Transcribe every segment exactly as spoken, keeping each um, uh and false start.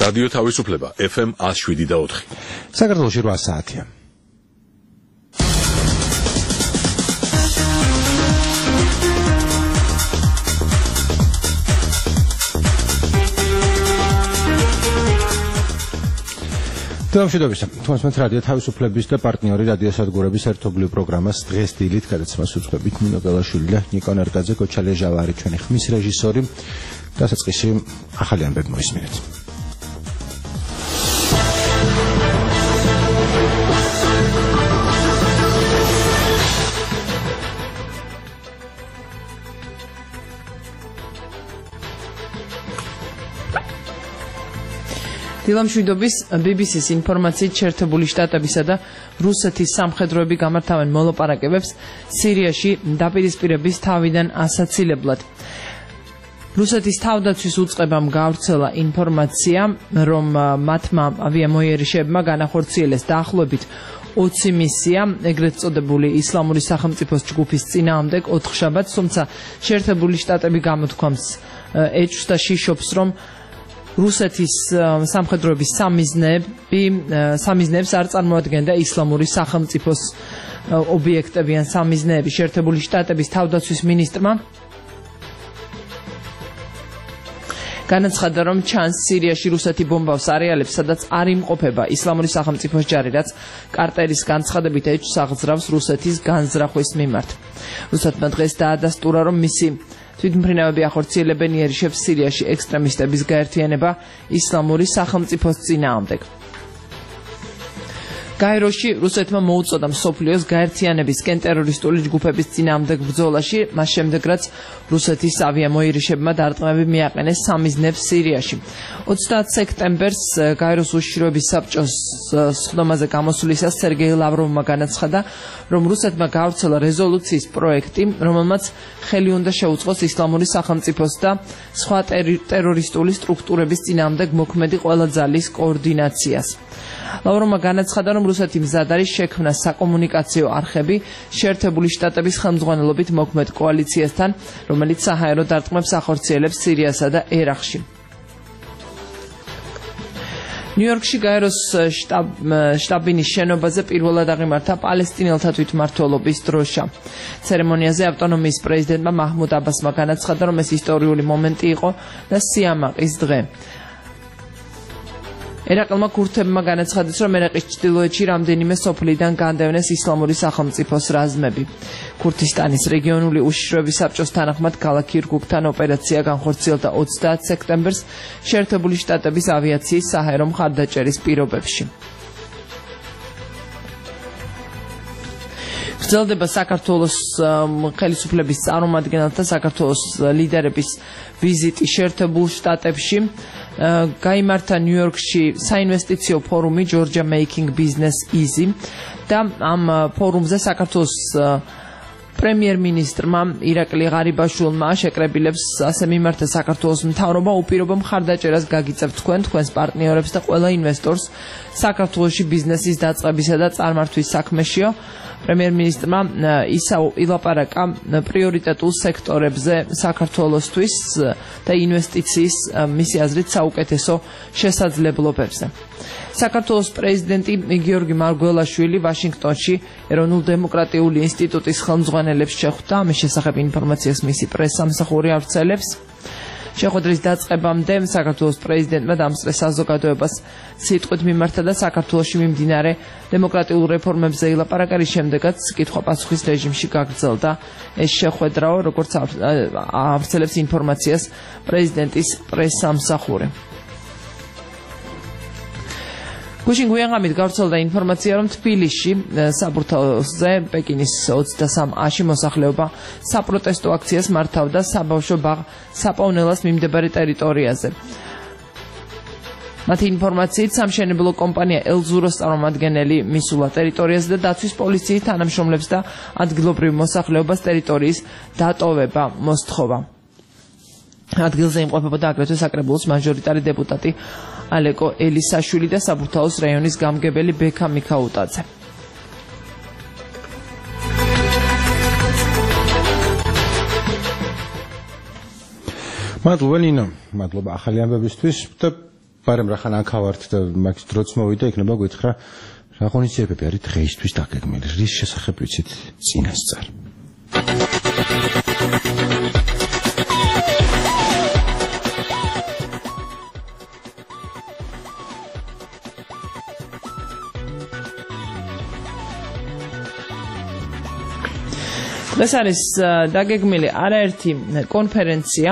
რადიო თავისუფლება F M one oh seven და four. საქართველოში eight საათია. Დამშვიდობისა, თუმცა რადიო თავისუფლების და პარტნიორი რადიოსადგურების ერთობლივ პროგრამას დღეს დილით გადაცემას უძღვებით ნინო გელაშვილი და ნიკო ნერგაძე, კოჩალე ჟავარი ჩვენი ხმის რეჟისორი. დასაწყისში ახალი ამბები მოისმინეთ. დილამშვიდობის B B C-ის ინფორმაციით შეერთებული შტატებისა და რუსეთის სამხედროები გამართავენ მოლაპარაკებებს სირიაში დაპირისპირების თავიდან ასაცილებლად. რუსეთის თავდაცვის უწყებამ გავრცელა ინფორმაცია, რომ მათმა ავიამოიერიშებმა განახორციელეს დაახლოებით ოცი მისია ეგრეთ წოდებული ისლამური სახელმწიფოს ჯგუფის წინააღმდეგ ოთხშაბათს, თუმცა შეერთებული შტატები გამოთქვამს ეჭვს და შიშობს, რომ რუსეთის სამხედროების სამიზნეები სამიზნეებს არ წარმოადგენდა ისლამური სახელმწიფოს ობიექტები ან სამიზნეები. შეერთებული შტატების თავდაცვის მინისტრმა განაცხადა, რომ ჩანს სირიაში რუსეთი ბომბავს არეალებს, სადაც არ იმყოფება ისლამური სახელმწიფოს ჯარი, რაც კარტერის განცხადებით ეჭვს აღძრავს რუსეთის განზრახვის მიმართ. რუსეთმა დღეს დაადასტურა, რომ მისი თვითმფრინავები ახორციელებენ იერიშებს სირიაში ექსტრემისტების გაერთიანება ისლამური სახელმწიფოს წინააღმდეგ. გაეროში რუსეთმა მოუწოდა მსოფლიოს გაერთიანებისკენ ტერორისტული ჯგუფების წინააღმდეგ ბრძოლაში, მას შემდეგ რაც რუსეთის ავიამოიერიშებმა დარტყმები მიაყენეს სამიზნებს სირიაში. ოცდაათ სექტემბერს გაეროს უშიშროების საბჭოს სხდომაზე გამოსვლისას სერგეი ლავროვმა განაცხადა, რომ რუსეთმა გავრცელა რეზოლუციის პროექტი, რომელმაც ხელი უნდა შეუწყოს ისლამური სახელმწიფოს და სხვა ტერორისტული სტრუქტურების წინააღმდეგ მოქმედი ყველა ძალის კოორდინაციას. ლავროვმა განაცხადა, რომ რუსეთი მზად არის შექმნა საკომუნიკაციო არხები შეერთებული შტატების ხელმძღვანელობით მოქმედ კოალიციასთან, რომელიც საჰაერო დარტყმებს ახორციელებს სირიასა და ერაყში. ნიუ-იორკში გაეროს შტაბ-ბინის შენობაზე პირველად აღიმართა პალესტინელთა თვითმმართველობის დროშა. ცერემონიაზე ავტონომიის პრეზიდენტმა მაჰმუდ აბასმა განაცხადა, რომ ეს ისტორიული მომენტი იყო და სიამაყის დღე. ერაყელმა ქურთებმა განაცხადეს, რომ ერაყის ჩრდილოეთში რამდენიმე სოფლიდან განდევნეს ისლამური სახელმწიფოს რაზმები. ქურთისტანის რეგიონული უშიშროების საბჭოს თანახმად ქალაქ კირკუკთან ოპერაცია განხორციელდა ოცდაათ სექტემბერს შეერთებული შტატების ავიაციის საჰაერო მხარდაჭერის პირობებში. გრძელდება საქართველოს ხელისუფლების წარმომადგენელთა საქართველოს ლიდერების ვიზიტი შეერთებულ შტატებში. გაიმართა ნიუ-იორკში საინვესტიციო ფორუმი Georgia Making Business Easy და ამ ფორუმზე საქართველოს პრემიერ-მინისტრმა ირაკლი ღარიბაშვილმა შეკრებილებს ასე მიმართა საქართველოს მთავრობა უპირობო მხარდაჭერას გაგიწევთ თქვენ, თქვენს პარტნიორებს და ყველა ინვესტორს საქართველოში ბიზნესის დაწყებისა და წარმართვის საქმეშიო. პრემიერ-მინისტრმა ისაუ ილაპარაკა პრიორიტეტულ სექტორებზე საქართველოსთვის და ინვესტიციის მისი აზრით საუკეთესო შესაძლებლობებზე. საქართველოს პრეზიდენტი გიორგი მარგველაშვილი ვაშინგტონში ეროვნულ დემოკრატიული ინსტიტუტის ხელმძღვანელებს შეხვდა. ამის შესახებ ინფორმაციას მისი პრესსამსახური ავრცელებს. შეხვედრის დაწყებამდე საქართველოს პრეზიდენტმა დამსწრე საზოგადოებას სიტყვით მიმართა და საქართველოში მიმდინარე დემოკრატიულ რეფორმებზე ილაპარაკა, რის შემდეგაც კითხვა-პასუხის რეჟიმში გაგრძელდა ეს შეხვედრაო, როგორც ავრცელებს ინფორმაციას პრეზიდენტის პრესსამსახური. გუშინ გვიანღამით გავრცელდა ინფორმაცია, რომ თბილისში საბურთალოზე პეკინის ოცდასამ A-ში მოსახლეობა საპროტესტო აქციას მართავდა საბავშვო ბაღ საპაუნელას მიმდებარე ტერიტორიაზე. მათი ინფორმაციით სამშენებლო კომპანია ელზუროს წარმომადგენელი მისულა ტერიტორიაზე და დაცვის პოლიციის თანამშრომლებს და ადგილობრივ მოსახლეობას ტერიტორიის დატოვება მოსთხოვა. ადგილზე იმყოფებოდა აგრეთვე საკრებულოს მაჟორიტარი დეპუტატი ალეკო ელისაშვილი და საბურთალოს რაიონის გამგებელი ბექა მიქაუტაძე. მადლობა ნინო, მადლობა ახალი ამბებისთვის და პარემ რახან აქავართ და მაგ დროც მოვიდა, იქნება გითხრა რა ღონისძიებები არის დღეისთვის დაგეგმილი, რის შესახებ ვიცით წინასწარ. დღეს არის დაგეგმილი არაერთი კონფერენცია.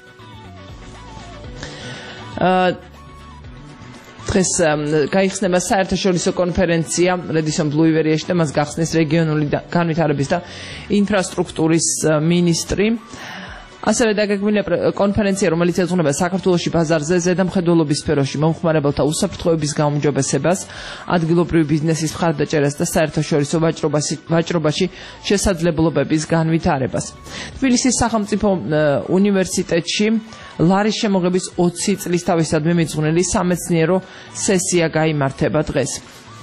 დღეს გაიხსნება საერთაშორისო კონფერენცია რედისონ ბლუივერიაში და მას გახსნის რეგიონული განვითარების და ინფრასტრუქტურის მინისტრი. ასევე დაგეგმილია კონფერენცია, რომელიც ეძღვნება საქართველოში ბაზარზე ზედამხედველობის სფეროში მომხმარებელთა უსაფრთხოების გაუმჯობესებას, ადგილობრივი ბიზნესის მხარდაჭერას და საერთაშორისო ვაჭრობაში შესაძლებლობების განვითარებას. თბილისის სახელმწიფო უნივერსიტეტში ლარის შემოღების ოცი წლის თავისადმი მიძღვნილი სამეცნიერო სესია გაიმართება დღეს.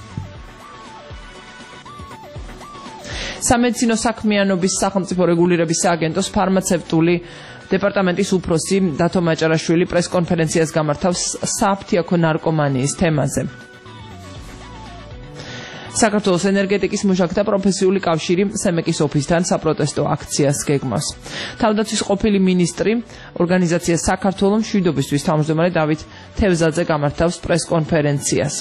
სამედიცინო საქმიანობის სახელმწიფო რეგულირების სააგენტოს ფარმაცევტული დეპარტამენტის უფროსი დათო მაჭარაშვილი პრესკონფერენციას გამართავს საფთიაქო ნარკომანიის თემაზე. საქართველოს ენერგეტიკის მუშაკთა პროფესიული კავშირი სემეკის ოფისთან საპროტესტო აქციას გეგმავს. თავდაცვის ყოფილი მინისტრი ორგანიზაცია საქართველოს მშვიდობისთვის თავმჯდომარე დავით თევზაძე გამართავს პრესკონფერენციას.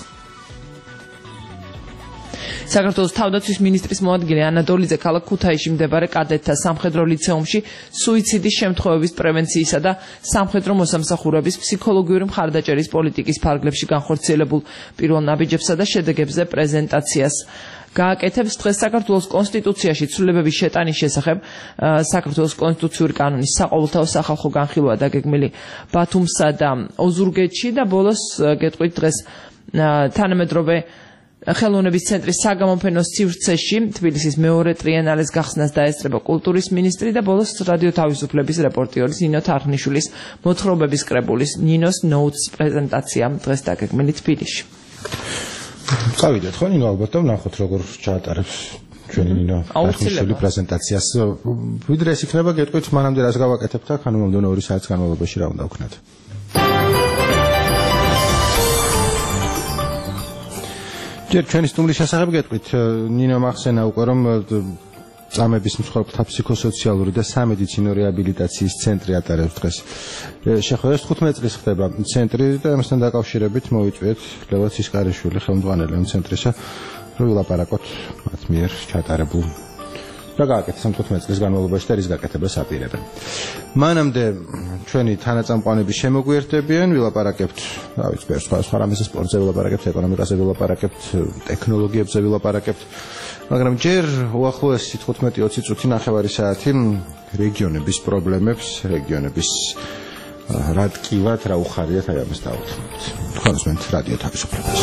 საქართველოს თავდაცვის მინისტრის მოადგილე ანა დოლიძე ქალაქ ქუთაისში მდებარე კადეტთა სამხედრო ლიცეუმში სუიციდის შემთხვევების პრევენციისა და სამხედრო მოსამსახურების ფსიქოლოგიური მხარდაჭერის პოლიტიკის ფარგლებში განხორციელებულ პირველ ნაბიჯებსა და შედეგებზე პრეზენტაციას გააკეთებს. დღეს საქართველოს კონსტიტუციაში ცვლილებების შეტანის შესახებ საქართველოს კონსტიტუციური კანონის საყოველთაო სახალხო განხილვა დაგეგმილი ბათუმსა და ოზურგეთში და ბოლოს გეტყვით დღეს თანამედროვე ხელოვნების ცენტრის საგამოფენო სივრცეში თბილისის მეორე ტრიენალეს გახსნას დაესწრება კულტურის მინისტრი და ბოლოს რადიო თავისუფლების რეპორტიორის ნინო თარხნიშვილის მოთხრობების კრებულის ნინოს ნოუთს პრეზენტაცია დღეს დაგეგმილი თბილისში. წავიდეთ ხო ნინო ალბათ და ვნახოთ როგორ ჩაატარებს ჩვენი ნინო თარხნიშვილი პრეზენტაციას. ვიდრე ეს იქნება გეტყვით მანამდე რას გავაკეთებთ აქ, ანუ მომდევნო ორი საათის განმავლობაში რა უნდა ვქნათ. ჯერ ჩვენი სტუმრის შესახებ გეტყვით, ნინო მახსენა უკვე რომ წამების მსხვერპლთა ფსიქოსოციალური და სამედიცინო რეაბილიტაციის ცენტრი ატარებს დღეს. შეხვედრას თხუთმეტი წლის ხდება ცენტრი და ამასთან დაკავშირებით მოვიწვიეთ ლევან ცისკარიშვილი ხელმძღვანელი ამ ცენტრისა, რომ ვილაპარაკოთ მათ მიერ ჩატარებულ რა გააკეთეს ამ თხუთმეტი წლის განმავლობაში და რის გაკეთებას აპირებენ. მანამდე ჩვენი თანაწამყვანები შემოგვიერთებიან, ვილაპარაკებთ, რა ვიცი, ბევრ სხვა სხვა რამეზე, სპორტზე ვილაპარაკებთ, ეკონომიკაზე ვილაპარაკებთ, ტექნოლოგიებზე ვილაპარაკებთ, მაგრამ ჯერ უახლოესი თხუთმეტი ოცი წუთი ნახევარი საათი რეგიონების პრობლემებს, რეგიონების რა ტკივათ, რა უხარიათ, აი ამას დავუთმობთ. თქვენ უსმენთ რადიო თავისუფლებას.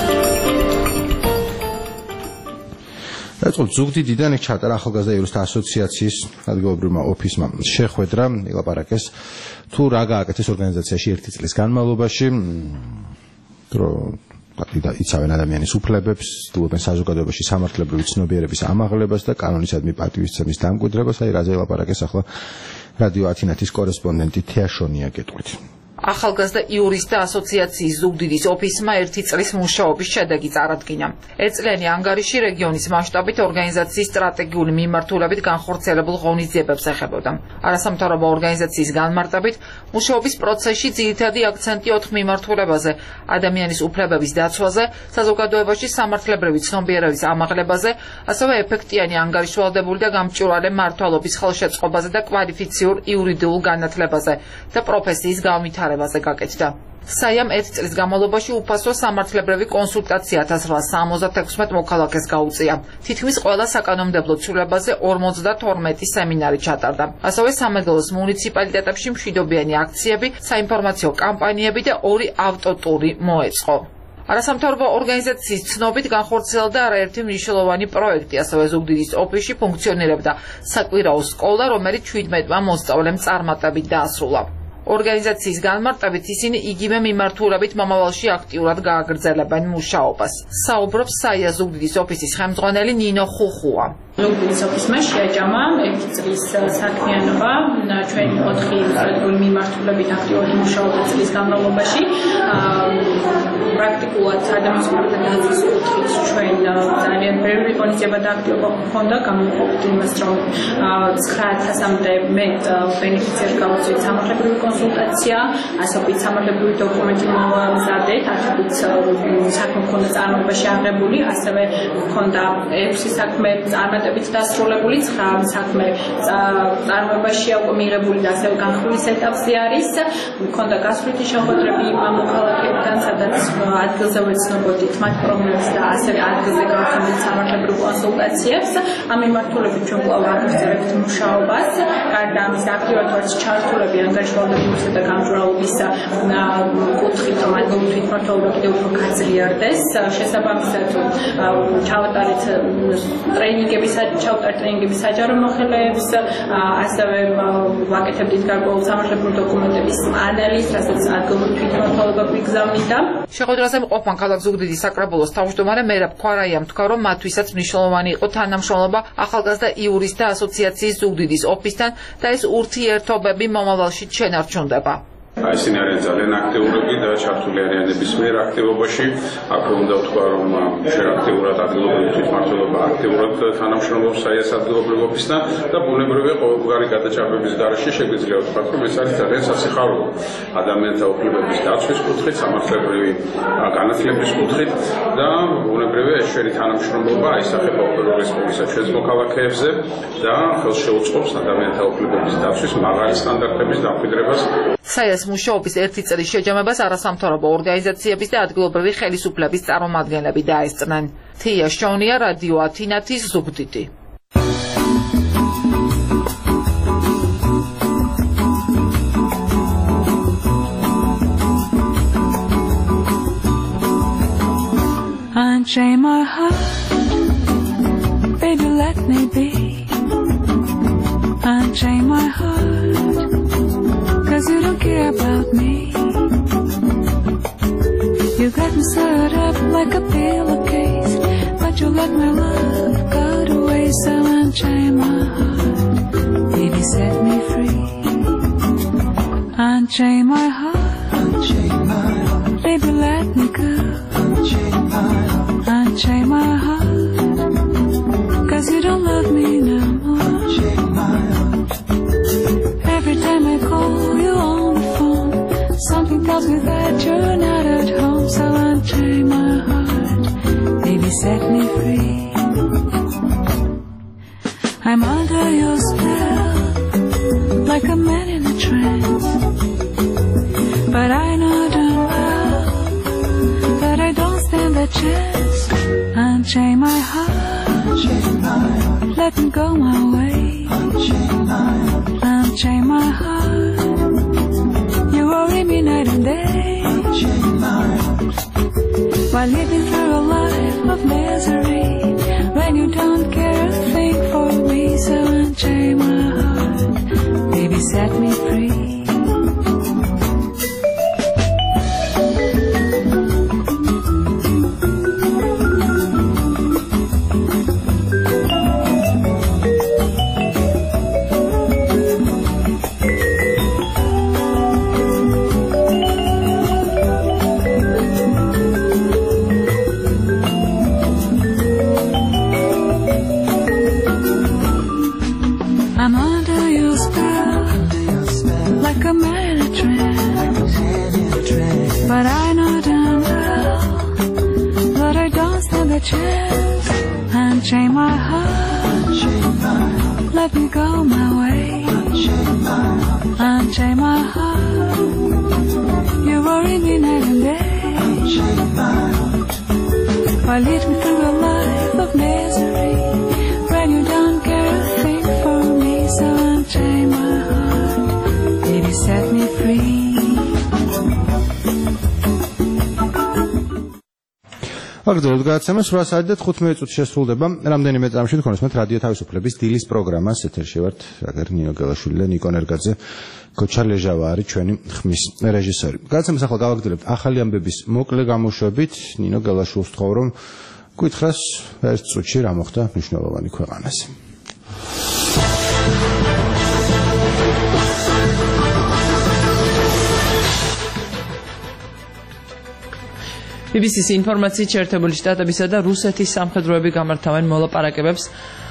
ეწყო ზუგდიდიდან იქ ჩატარა ახალგაზრდა იურისტთა ასოციაციის ადგილობრივმა ოფისმა შეხვედრა, ილაპარაკეს თუ რა გააკეთეს ორგანიზაციაში ერთი წლის განმავლობაში, რომ იცავენ ადამიანის უფლებებს, ცდილობენ საზოგადოებაში სამართლებრივი ცნობიერების ამაღლებას და კანონისადმი პატივისცემის დამკვიდრებას. აი რაზე ილაპარაკეს ახლა რადიო ათინათის კორესპონდენტი თეაშონია გეტყვით. ახალგაზრდა იურისტთა ასოციაციის ზუგდიდის ოფისმა ერთი წლის მუშაობის შედეგი წარადგინა. ერთწლიანი ანგარიში რეგიონის მასშტაბით ორგანიზაციის სტრატეგიული მიმართულებით განხორციელებულ ღონისძიებებს ეხებოდა. არასამთავრობო ორგანიზაციის განმარტებით, მუშაობის პროცესში ძირითადი აქცენტი ოთხ მიმართულებაზე: ადამიანის უფლებების დაცვაზე, საზოგადოებაში სამართლებრივი ცნობიერების ამაღლებაზე, ასევე ეფექტიანი ანგარიშვალდებული და გამჭვირვალე მმართველობის ხელშეწყობაზე და კვალიფიციურ იურიდიულ განათლებაზე და პროფესიის განვითარებაზე. გაკეთდა. საიამ ერთ წლის განმავლობაში უფასო სამართლებრივი კონსულტაცია ათას რვაასა სამოცდათექვსმეტ მოქალაქეს გაუწია. თითქმის ყველა საკანონმდებლო ცვლილებაზე ორმოცდათორმეტი სემინარი ჩატარდა. ასევე სამეგრელოს მუნიციპალიტეტებში მშვიდობიანი აქციები, საინფორმაციო კამპანიები და ორი ავტოტური მოეწყო. არასამთავრობო ორგანიზაციის ცნობით განხორციელდა არაერთი მნიშვნელოვანი პროექტი, ასევე ზუგდიდის ოფისში ფუნქციონირებდა საკვირაო სკოლა, რომელიც ჩვიდმეტმა მოსწავლემ წარმატებით დაასრულა. ორგანიზაციის განმარტებით ისინი იგივე მიმართულებით მომავალში აქტიურად გააგრძელებენ მუშაობას. საუბრობს საია ზუგდიდის ოფისის ხელმძღვანელი ნინო ხუხუა. ზუგდიდის ოფისმა შეაჯამა ერთი წლის საქმიანობა ჩვენი ოთხი სტრატეგიული მიმართულებით აქტიურად მუშაობდა წლის განმავლობაში პრაქტიკულად ადამიანის მართა დაცვის კუთხით ჩვენ ძალიან ბევრი ღონისძიება და აქტივობა ჰქონდა გამოვიყენებთ იმას რომ ცხრა ათასამდე მეტ ბენეფიციარს გავუწევთ სამართლებრივი კონსულტაცია ასობით სამართლებრივი დოკუმენტი მოვამზადეთ ათობით საქმე ჰქონდა წარმოებაში აღებული ასევე ჰქონდა ექვსი საქმე წარმატებით დასრულებული ცხრა საქმე წარმოებაშია უკვე მიღებული და ასევე განხილვის ეტაპზე არის ჰქონდა გასვლითი შეხვედრები იმ მოქალაქეებთან სადაც ადგილზე ვეცნობოდით მათ პრობლემებს და ასევე ადგილზე გავხსნით სამართლებრივ კონსულტაციებს ამ მიმართულებით ჩვენ კვლავ ვაგრძელებთ მუშაობას გარდა ამისა აქტიურად ვართ ჩართულები ანგარიშვალდებისა და გამჟღავნების კუთხით რომ ადგილობრივი თვითმმართველობა კიდევ უფრო გაძლიერდეს შესაბამისად ჩავატარეთ ტრეინინგების ჩავტარეთ ტრეინინგების საჯარო მოხელეებს ასევე ვაკეთებდით გარკვეულ სამართლებრივ დოკუმენტების ანალიზს რასაც ადგილობრივი თვითმმართველობა გვიგზავნიდა შეხვედრაზე მყოფმა ქალაქ ზუგდიდის საკრებულოს თავმჯდომარე მერაბ ხვარაიამ თქვა რომ მათთვისაც მნიშვნელოვანი იყო თანამშრომლობა ახალგაზრდა იურისტთა ასოციაციის ზუგდიდის ოფისთან და ეს ურთიერთობები მომავალში შენარჩუნდება ისინი არიან ძალიან აქტიურები და ჩართული არიან ნებისმიერ აქტივობაში. აქვე უნდა ვთქვა, რომ ჩვენ აქტიურად ადგილობრივი თვითმმართველობა აქტიურად თანამშრომლობს საიას ადგილობრივ ოფისთან და ბუნებრივია ყოველგვარი გადაჭარბების გარეშე შეგვიძლია ვთქვათ, რომ ეს არის ძალიან სასიხარულო ადამიანთა უფლებების დაცვის კუთხით, სამართლებრივი განათლების კუთხით და ბუნებრივია ეს ჩვენი თანამშრომლობა აისახება უპირველეს რესპუბლიკისა ჩვენს მოქალაქეებზე და ხელს შეუწყობს ადამიანთა უფლებების დაცვის მაღალი სტანდარტების დამკვიდრებას. საიას მუშაობის ერთი წლის შეჯამებას არასამთავრობო ორგანიზაციების და ადგილობრივი ხელისუფლების წარმომადგენლები დაესწრნენ. თია შონია, რადიო ათინათის ზუგდიდი. Unchain my heart, baby, let me be. Unchain my heart, 'cause you don't care about me. You got me set up like a pillowcase, but you let my love go to waste. So unchain my heart, baby, set me free. Unchain my heart, unchain my heart, baby, let me go. Unchain my heart, unchain my heart, 'cause you don't love me no more. Unchain my heart. Every time I call you on the phone, something tells me that you're not at home. So unchain my heart, baby, set me free. I'm under your spell, like a man in a trance. But I know darn well that I don't stand a chance. Unchain my heart, unchain my heart, let me go my way. Unchain my heart, unchain my heart, you worry me night and day. Unchain my heart, while living through a life of misery, when you don't care a thing for me. So unchain my heart, baby, set me free. I'm under your spell, like a man in a trance. But I know damn well that I don't stand a chance. Unchain my heart, let me go my way. Unchain my heart, you worry me night and day. Why lead me through a life of misery when you don't care a thing for me. So unchain my heart, baby, set me free. აგრძელებთ გადაცემას რვა საათი და თხუთმეტი წუთი შესრულდება. რამდენიმე წამში თქონისმეთ რადიო თავისუფლების დილის პროგრამას ეთერში ვართ. აგერ ნინო გელაშვილი და ნიკო ნერგაძე, გოჩა ლეჟავა არის ჩვენი ხმის რეჟისორი. გადაცემას ახლა გავაგრძელებთ ახალი ამბების მოკლე გამოშვებით. ნინო გელაშვილს ვთხოვ, რომ გითხრას ერთ წუთში რა მოხდა მნიშვნელოვანი ქვეყანაზე. ბი ბი სის ინფორმაციით შეერთებული შტატებისა და რუსეთის სამხედროები გამართავენ მოლაპარაკებებს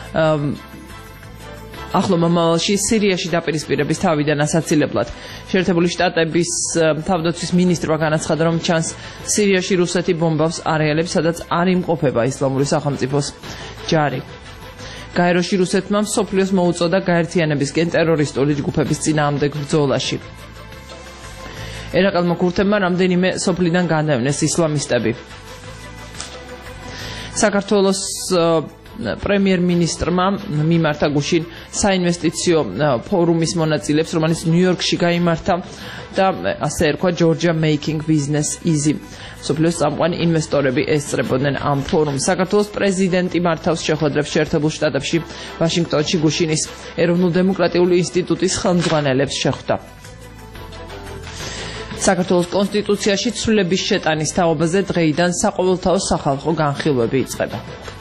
ახლო მომავალში სირიაში დაპირისპირების თავიდან ასაცილებლად. შეერთებული შტატების თავდაცვის მინისტრმა განაცხადა, რომ ჩანს სირიაში რუსეთი ბომბავს არეალებს, სადაც არ იმყოფება ისლამური სახელმწიფოს ჯარი. გაეროში რუსეთმა მსოფლიოს მოუწოდა გაერთიანებისკენ ტერორისტული ჯგუფების წინააღმდეგ ბრძოლაში. ერაყელმა ქურთებმა რამდენიმე სოფლიდან გადაევნეს ისლამისტები. საქართველოს პრემიერ-მინისტრმა მიმართა გუშინ საინვესტიციო ფორუმის მონაწილეებს, რომელიც ნიუ-იორკში გაიმართა და ასე ერქვა Georgia Making Business Easy. სოფლიოს წამყვანი ინვესტორები ესწრებოდნენ ამ ფორუმს. საქართველოს პრეზიდენტი მართავს შეხვედრებს შეერთებულ შტატებში, ვაშინგტონში გუშინის ეროვნულ-დემოკრატიული ინსტიტუტის ხელმძღვანელებს შეხვდა. საქართველოს კონსტიტუციაში ცვლილების შეტანის თაობაზე დღეიდან საყოველთაო სახალხო განხილვები იწყება.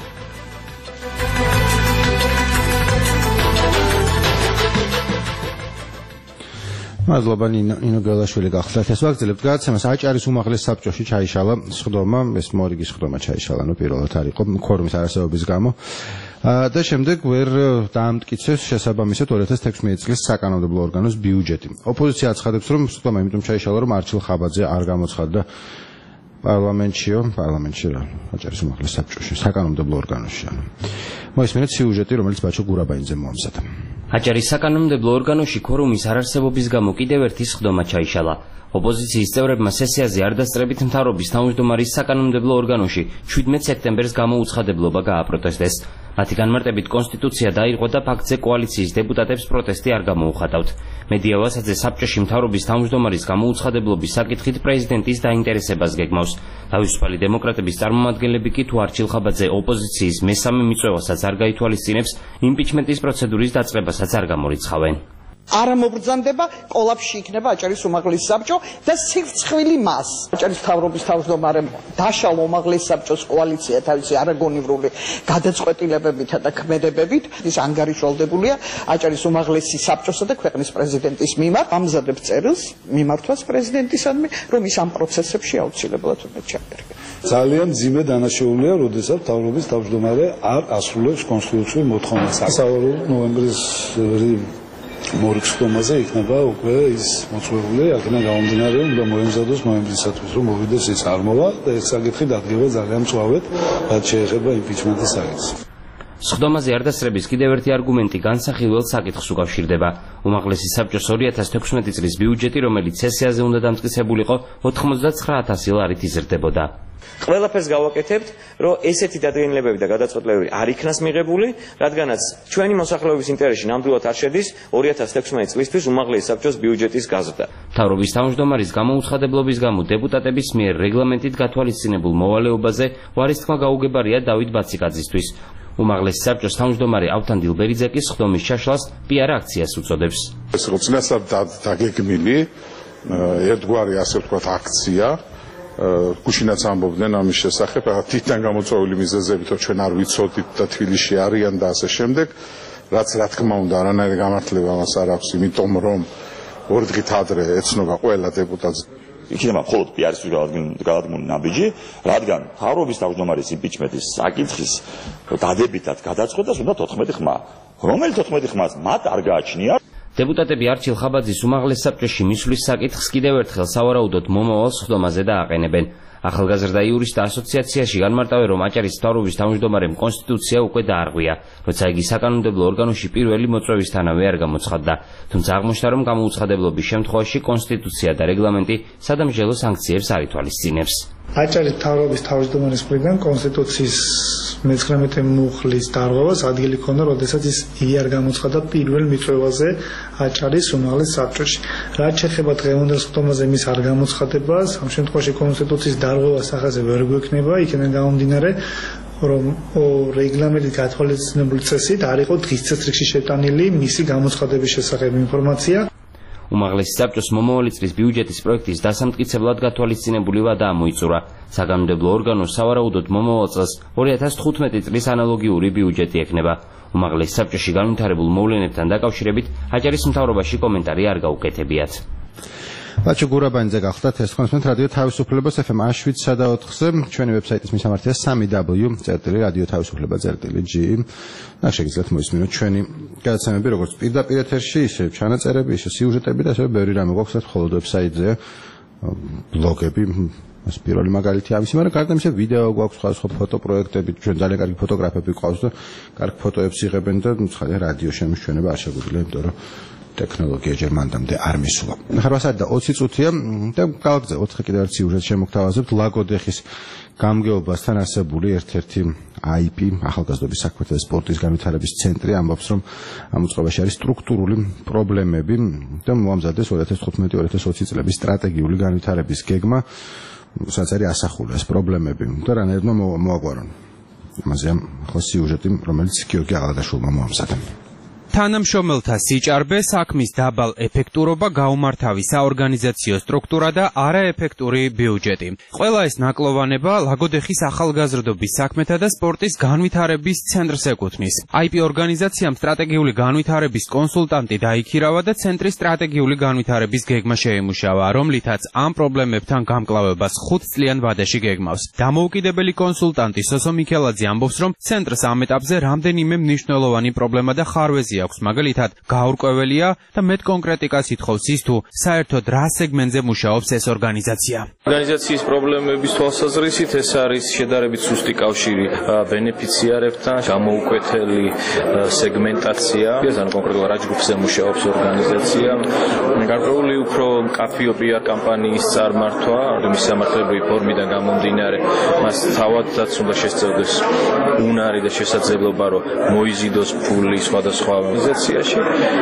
მადლობა ნინო გელაშვილი გახლდათ ეს ვაგრძელებთ გადაცემას. აჭარის უმაღლეს საბჭოში ჩაიშალა სხდომა, ეს მორიგის სხდომა ჩაიშალა, ნუ პირველად არ იყო ქორმის არასებობის გამო და შემდეგ ვერ დაამტკიცეს შესაბამისად ორი ათას თექვსმეტი წლის საკანონმდებლო ორგანოს ბიუჯეტი. ოპოზიცია აცხადებს, რომ სხდომა იმიტომ ჩაიშალა, რომ არჩილ ხაბაძე არ გამოცხადდა პარლამენტშიო, პარლამენტში რა, აჭარის უმაღლეს საბჭოში, საკანონმდებლო ორგანოში. მოისმინეთ სიუჟეტი, რომელიც ბაჩო გურაბაინძე მოამზადა. აჭარის საკანონმდებლო ორგანოში ქორუმის არარსებობის გამო კიდევ ერთი სხდომა ჩაიშალა. ოპოზიციის წევრებმა სესიაზე არ დასწრებით მთავრობის თავმჯდომარის საკანონმდებლო ორგანოში შვიდმეტ სექტემბერს გამოუცხადებლობა გააპროტესტეს. მათი განმარტებით კონსტიტუცია დაირღვა და ფაქტზე კოალიციის დეპუტატებს პროტესტი არ გამოუხატავთ. მედია ვასაძე საბჭოში მთავრობის თავმჯდომარის გამოუცხადებლობის საკითხით პრეზიდენტის დაინტერესებას გეგმავს. თავისუფალი დემოკრატების წარმომადგენლები კი თუ არჩილ ხაბაძე ოპოზიციის მესამე მიწვევასაც არ გაითვალისწინებს, იმპიჩმენტის პროცედურის დაწყებასაც არ გამორიცხავენ. არ მობრძანდება, კოლაფში იქნება აჭარის უმაღლეს საბჭო და სივრცხვილი მას. აჭარის მთავრობის თავმჯდომარემ დაშალა უმაღლეს საბჭოს კოალიცია თავისი არაგონივრული გადაწყვეტილებებითა და ქმედებებით ის ანგარიშვალდებულია აჭარის უმაღლესი საბჭოსა და ქვეყნის პრეზიდენტის მიმართ. ამზადებ წერილს მიმართვას პრეზიდენტისადმი, რომ ის ამ პროცესებში აუცილებლად უნდა ჩაერგა. ძალიან მძიმე დანაშაულია, როდესაც მთავრობის თავმჯდომარე არ ასრულებს კონსტიტუციურ მოთხოვნას. სავარაუდოდ ნოემბრის მორიგ სხდომაზე იქნება უკვე ის მოწვეული, აქედან გამომდინარე, უნდა მოემზადოს ნოემბრისათვის, რომ მოვიდეს ის არ მოვა და ეს საკითხი დადგება ძალიან მწვავედ, რაც შეეხება იმპიჩმენტის საკითხს. სხდომაზე არ დასწრების კიდევ ერთი არგუმენტი განსახილველ საკითხს უკავშირდება. უმაღლესი საბჭოს ორი ათას თექვსმეტი წლის ბიუჯეტი, რომელიც სესიაზე უნდა დამტკიცებულიყო, ოთხმოცდაცხრა ათასი ლარით იზრდებოდა. ყველაფერს გავაკეთებთ, რომ ესეთი დადგენილებები და გადაწყვეტილებები არ იქნას მიღებული, რადგანაც ჩვენი მოსახლეობის ინტერესში ნამდვილად არ შედის ორი ათას თექვსმეტი წლისთვის უმაღლესი საბჭოს ბიუჯეტის გაზრდა. მთავრობის თავმჯდომარის გამოუცხადებლობის გამო დეპუტატების მიერ რეგლამენტით გათვალისწინებულ მოვალეობაზე ვარისთქმა გაუგებარია დავით ბაციკაძისთვის. უმაღლესი საბჭოს თავმჯდომარე ავთან დილბერიძე კი სხდომის ჩაშლას პიარ აქციას უწოდებს. ეს რო წინასწარ დაგეგმილი ერთგვარი ასე ვთქვათ აქცია გუშინაც ამბობდნენ ამის შესახებ, თვითონ გამოწვეული მიზეზებით, რომ ჩვენ არ ვიცოდით და თბილისში არიან და ასე შემდეგ, რაც რა თქმა უნდა არანაირი გამართლება მას არ აქვს, იმიტომ რომ ორი დღით ადრე ეცნობა ყველა დეპუტატს. იქნება მხოლოდ პიარის გადადგმული ნაბიჯი, რადგან მთავრობის თავმჯდომარის იმპიჩმენტის საკითხის დადებითად გადაწყვეტას უნდა თოთხმეტი ხმა. რომელი თოთხმეტი ხმაც მათ არ გააჩნია. დეპუტატები არჩილ ხაბაძის უმაღლეს საბჭოში მისვლის საკითხს კიდევ ერთხელ სავარაუდოდ მომავალ სხდომაზე დააყენებენ. ახალგაზრდა იურისტთა ასოციაციაში განმარტავენ, რომ აჭარის მთავრობის თავმჯდომარემ კონსტიტუცია უკვე დაარღვია, როცა იგი საკანონმდებლო ორგანოში პირველი მოწვევისთანავე არ გამოცხადდა. თუმცა აღმოჩნდა, რომ გამოუცხადებლობის შემთხვევაში კონსტიტუცია და რეგლამენტი სადამსჯელო სანქციებს არ ითვალისწინებს. აჭარის მთავრობის თავმჯდომარის მხრიდან კონსტიტუციის მეცხრამეტე მუხლის დარღვევას ადგილი ქონდა, როდესაც ის იარ გამოცხადდა პირველ მიწვევაზე აჭარის უმაღლეს საბჭოში. რაც შეეხება დღევანდელ სხდომაზე მის არ გამოცხადებას, ამ შემთხვევაში კონსტიტუციის დარღვევა სახაზე ვერ გვექნება, იქიდან გამომდინარე, რომ რეგლამენტით გათვალისწინებული წესით არ იყო დღის წესრიგში შეტანილი მისი გამოცხადების შესახებ ინფორმაცია. უმაღლესი საბჭოს მომავალი წლის ბიუჯეტის პროექტის დასამტკიცებლად გათვალისწინებული ვადა ამოიწურა. საგანმანათლებლო ორგანოს სავარაუდოდ მომავალ წელს ორი ათას თხუთმეტი წლის ანალოგიური ბიუჯეტი ექნება. უმაღლეს საბჭოში განვითარებულ მოვლენებთან დაკავშირებით აჭარის მთავრობაში კომენტარი არ გაუკეთებიათ. ბაჩო გურაბანიძე გახლდათ ეს თქვენს რადიო თავისუფლებას ეფ ემ შვიდ და ოთხზე ჩვენი ვებსაიტის მისამართია სამი დაბლიუ წერტილი რადიო თავისუფლება წერტილი ჯი და შეგიძლიათ მოისმინოთ ჩვენი გადაცემები როგორც პირდაპირ ეთერში ისე ჩანაწერები ისე სიუჟეტები და ასევე ბევრი რამე გვაქვს ხოლოდ ვებსაიტზე ბლოგები ეს პირველი მაგალითი ამისი, მაგრამ გარდა ამისა ვიდეო გვაქვს სხვადასხვა ფოტო პროექტები, ჩვენ ძალიან კარგი ფოტოგრაფები გვყავს და კარგ ფოტოებს იღებენ და ცხადია რადიო შემოჩვენება არ შეგვიძლია, იმიტომ რომ ტექნოლოგია ჯერ მანდამდე არ მისულა. ახლა რასადი და ოცი წუთია და გავაგზავნე ოთხი კიდევ ერთ სიუჟეტს შემოგთავაზებთ ლაგოდეხის გამგეობასთან არსებული ერთ-ერთი აი პი ახალგაზრდობის საქმეთა და სპორტის განვითარების ცენტრი ამბობს, რომ ამ უწყებაში არის სტრუქტურული პრობლემები და მოამზადეს ორი ათას თხუთმეტი ორი ათას ოცი წლების სტრატეგიული განვითარების გეგმა, სადაც არის ასახული ეს პრობლემები და რანაირადმა მოაგვარონ. ამაზე ახლა სიუჟეტი, რომელიც გიორგი აღალადაშვილმა მოამზადა. თანამშრომელთა სიჭარბე, საქმის დაბალ ეფექტურობა, გაუმართავი საორგანიზაციო სტრუქტურა და არაეფექტური ბიუჯეტი. ყველა ეს ნაკლოვანება ლაგოდეხის ახალგაზრდობის საქმეთა და სპორტის განვითარების ცენტრს ეკუთვნის. აი პი ორგანიზაციამ სტრატეგიული განვითარების კონსულტანტი დაიქირავა და ცენტრის სტრატეგიული განვითარების გეგმა შეიმუშავა, რომლითაც ამ პრობლემებთან გამკლავებას ხუთ წლიან ვადაში გეგმავს. დამოუკიდებელი კონსულტანტი სოსო მიქელაძე ამბობს, რომ ცენტრს ამ ეტაპზე რამდენიმე მნიშვნელოვანი პრობლემა და ხარვეზი აქვს, მაგალითად, გაურკვეველია და მეტ კონკრეტიკას ითხოვს ის თუ საერთოდ რა სეგმენტზე მუშაობს ეს ორგანიზაცია. ორგანიზაციის პრობლემების თვალსაზრისით ეს არის შედარებით სუსტი კავშირი ბენეფიციარებთან, გამოუკვეთელი სეგმენტაცია, ან კონკრეტულად რა ჯგუფზე მუშაობს ორგანიზაცია, გარკვეული უფრო მკაფიო პი არ კამპანიის წარმართვა, მის სამართლებრივი ფორმიდან გამომდინარე, მას თავადაც უნდა შესწევდეს უნარი და შესაძლებლობა, რომ მოიზიდოს ფული სხვადასხვა ორგანიზაციაში.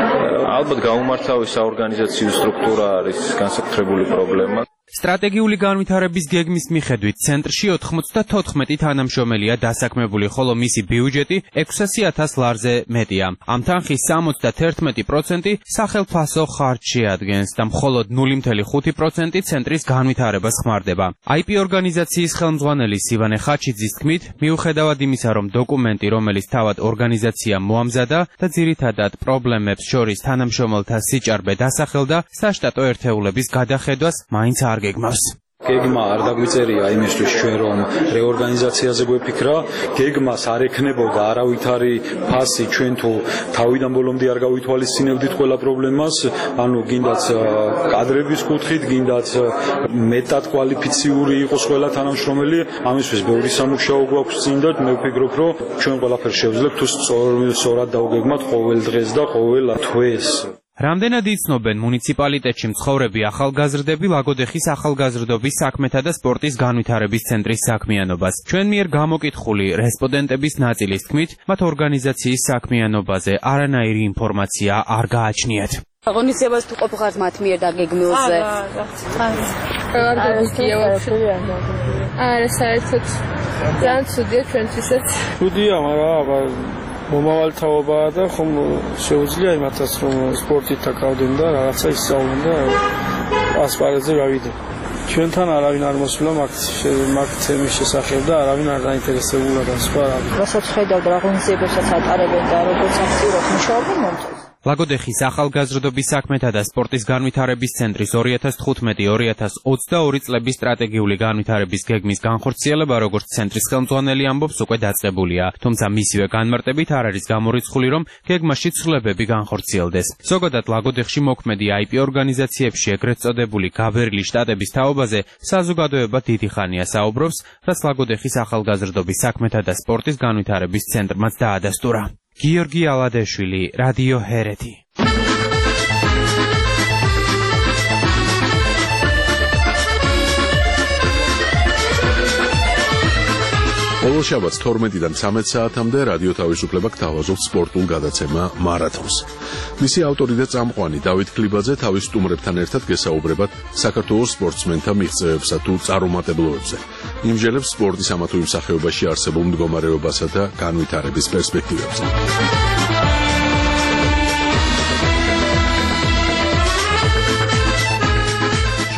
ალბათ გაუმართავი საორგანიზაციო სტრუქტურა არის განსაკუთრებული პრობლემა. სტრატეგიული განვითარების გეგმის მიხედვით ცენტრში ოთხმოცდათოთხმეტი თანამშრომელია დასაქმებული, ხოლო მისი ბიუჯეტი ექვსასი ათას ლარზე მეტია. ამ თანხის სამოცდათერთმეტი პროცენტი სახელმწიფო ხარჯი ადგენს და მხოლოდ ნული მცდე ხუთი პროცენტი ცენტრის განვითარებას ხმარდება. აი პი ორგანიზაციის ხელმძღვანელი სივანე ხაჩიძის თქმით, მიუხედავად იმისა, რომ დოკუმენტი, რომელიც თავად ორგანიზაციამ მოამზადა და ძირითადად პრობლემებს შორის თანამშრომელთა სიჭარბე დასახელდა, საშტატო ერთეულების გადახედვას მაინც არ გეგმავს. გეგმა არ დაგვიწერია იმისთვის ჩვენ რომ რეორგანიზაციაზე გვეფიქრა, გეგმას არ ექნებოდა არავითარი ფასი ჩვენ თუ თავიდან ბოლომდე არ გავითვალისწინებდით ყველა პრობლემას, ანუ გინდაც კადრების კუთხით, გინდაც მეტად კვალიფიციური იყოს ყველა თანამშრომელი, ამისთვის ბევრი სამუშაო გვაქვს წინ და მე ვფიქრობ, რომ ჩვენ ყველაფერს შევძლებთ თუ სწორად დავგეგმავთ ყოველ დღეს და ყოველ თვეს. რამდენად იცნობენ მუნიციპალიტეტში მცხოვრები ახალგაზრდები ლაგოდეხის ახალგაზრდობის საქმეთა და სპორტის განვითარების ცენტრის საქმიანობას? ჩვენ მიერ გამოკითხული რესპონდენტების ნაწილის თქმით, მათ ორგანიზაციის საქმიანობაზე არანაირი ინფორმაცია არ გააჩნიათ. ღონისძიებას თუ ყოფილიყართ მათ მიერ დაგეგმილზე? არა, არა, საერთოდ ძალიან ცუდია ჩვენთვისაც. ცუდია, მაგრამ მომავალ თაობაა და ხომ შეუძლია იმათაც რომ სპორტით დაკავდნენ და რაღაცა ისწავლენ და ასპარეზზე გავიდნენ. ჩვენთან არავინ არ მოსულა მაგ თემის შესახებ და არავინ არ დაინტერესებულა და სხვა. რასაც ხედავთ რა ღონისძიებებსაც ატარებენ და როგორც აქტიურად მუშაობენ მომწონს. ლაგოდეხის ახალგაზრდობის საქმეთა და სპორტის განვითარების ცენტრის ორი ათას თხუთმეტი ორი ათას ოცდაორი წლების სტრატეგიული განვითარების გეგმის განხორციელება, როგორც ცენტრის ხელმძღვანელი ამბობს, უკვე დაწყებულია. თუმცა მისივე განმარტებით არ არის გამორიცხული, რომ გეგმაში ცვლილებები განხორციელდეს. ზოგადად ლაგოდეხში მოქმედი აი პი ორგანიზაციებში ეგრეთ წოდებული გაბერილი შტატების თაობაზე საზოგადოება დიდი ხანია საუბრობს, რაც ლაგოდეხის ახალგაზრდობის საქმეთა და სპორტის განვითარების ცენტრმაც დაადასტურა. გიორგი ალადეშვილი, რადიო ჰერეთი. ყოველ შაბათს თორმეტიდან ცამეტ საათამდე რადიო თავისუფლება გთავაზობს სპორტულ გადაცემა მარათონს. მისი ავტორი და წამყვანი დავით ქლიბაძე თავის სტუმრებთან ერთად გესაუბრებათ საქართველოს სპორტსმენთა მიღწევებსა თუ წარუმატებლობებზე. იმჟელებს სპორტის ამა თუ იმ სახეობაში არსებულ მდგომარეობასა და განვითარების პერსპექტივებზე.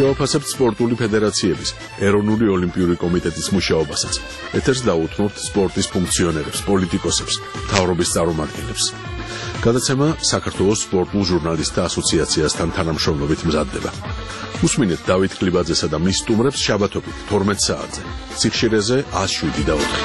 შევაფასებთ სპორტული ფედერაციების, ეროვნული ოლიმპიური კომიტეტის მუშაობასაც. ეთერს დაუთმობთ სპორტის ფუნქციონერებს, პოლიტიკოსებს, მთავრობის წარმომადგენლებს. გადაცემა საქართველოს სპორტულ ჟურნალისტთა ასოციაციასთან თანამშრომლობით მზადდება. უსმინეთ დავით კლიბაძესა და მის სტუმრებს შაბათობით თორმეტ საათზე. სიხშირეზე ათს შვიდი და ოთხი.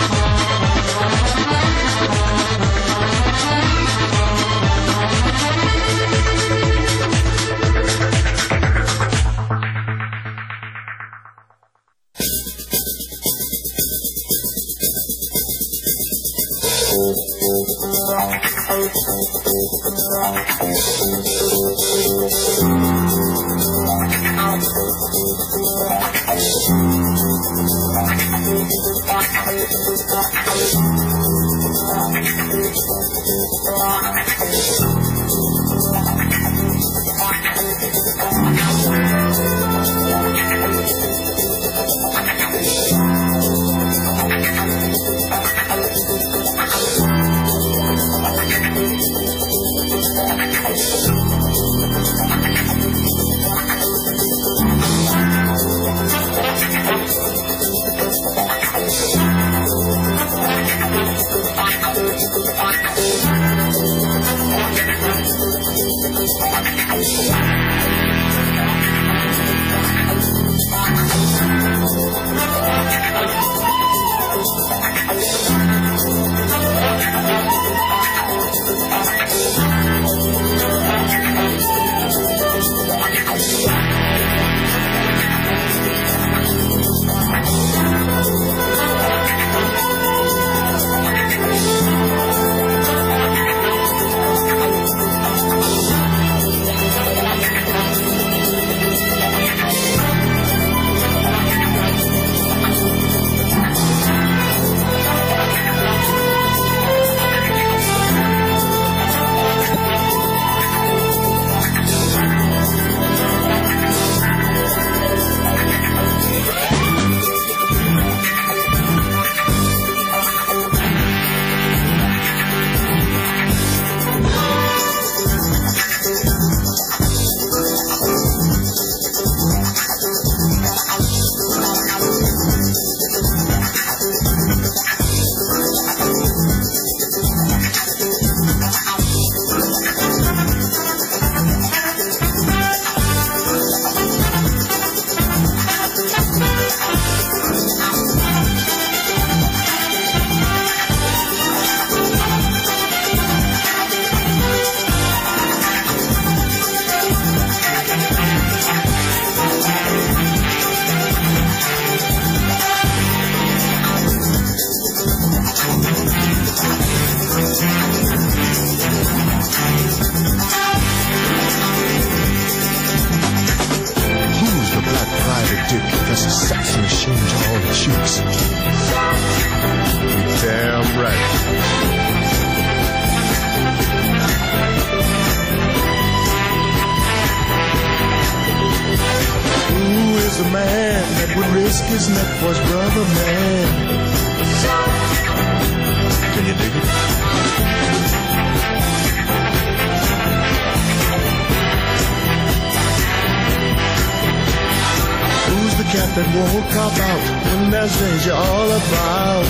That won't cop out when there's danger all about.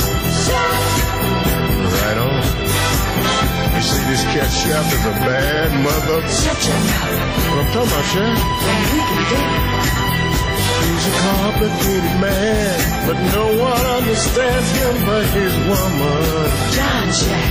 Right on. You see, this cat chef is a bad mother. Shut your mouth. What I'm talking about, chef? He's a complicated man, but no one understands him but his woman. John Jack.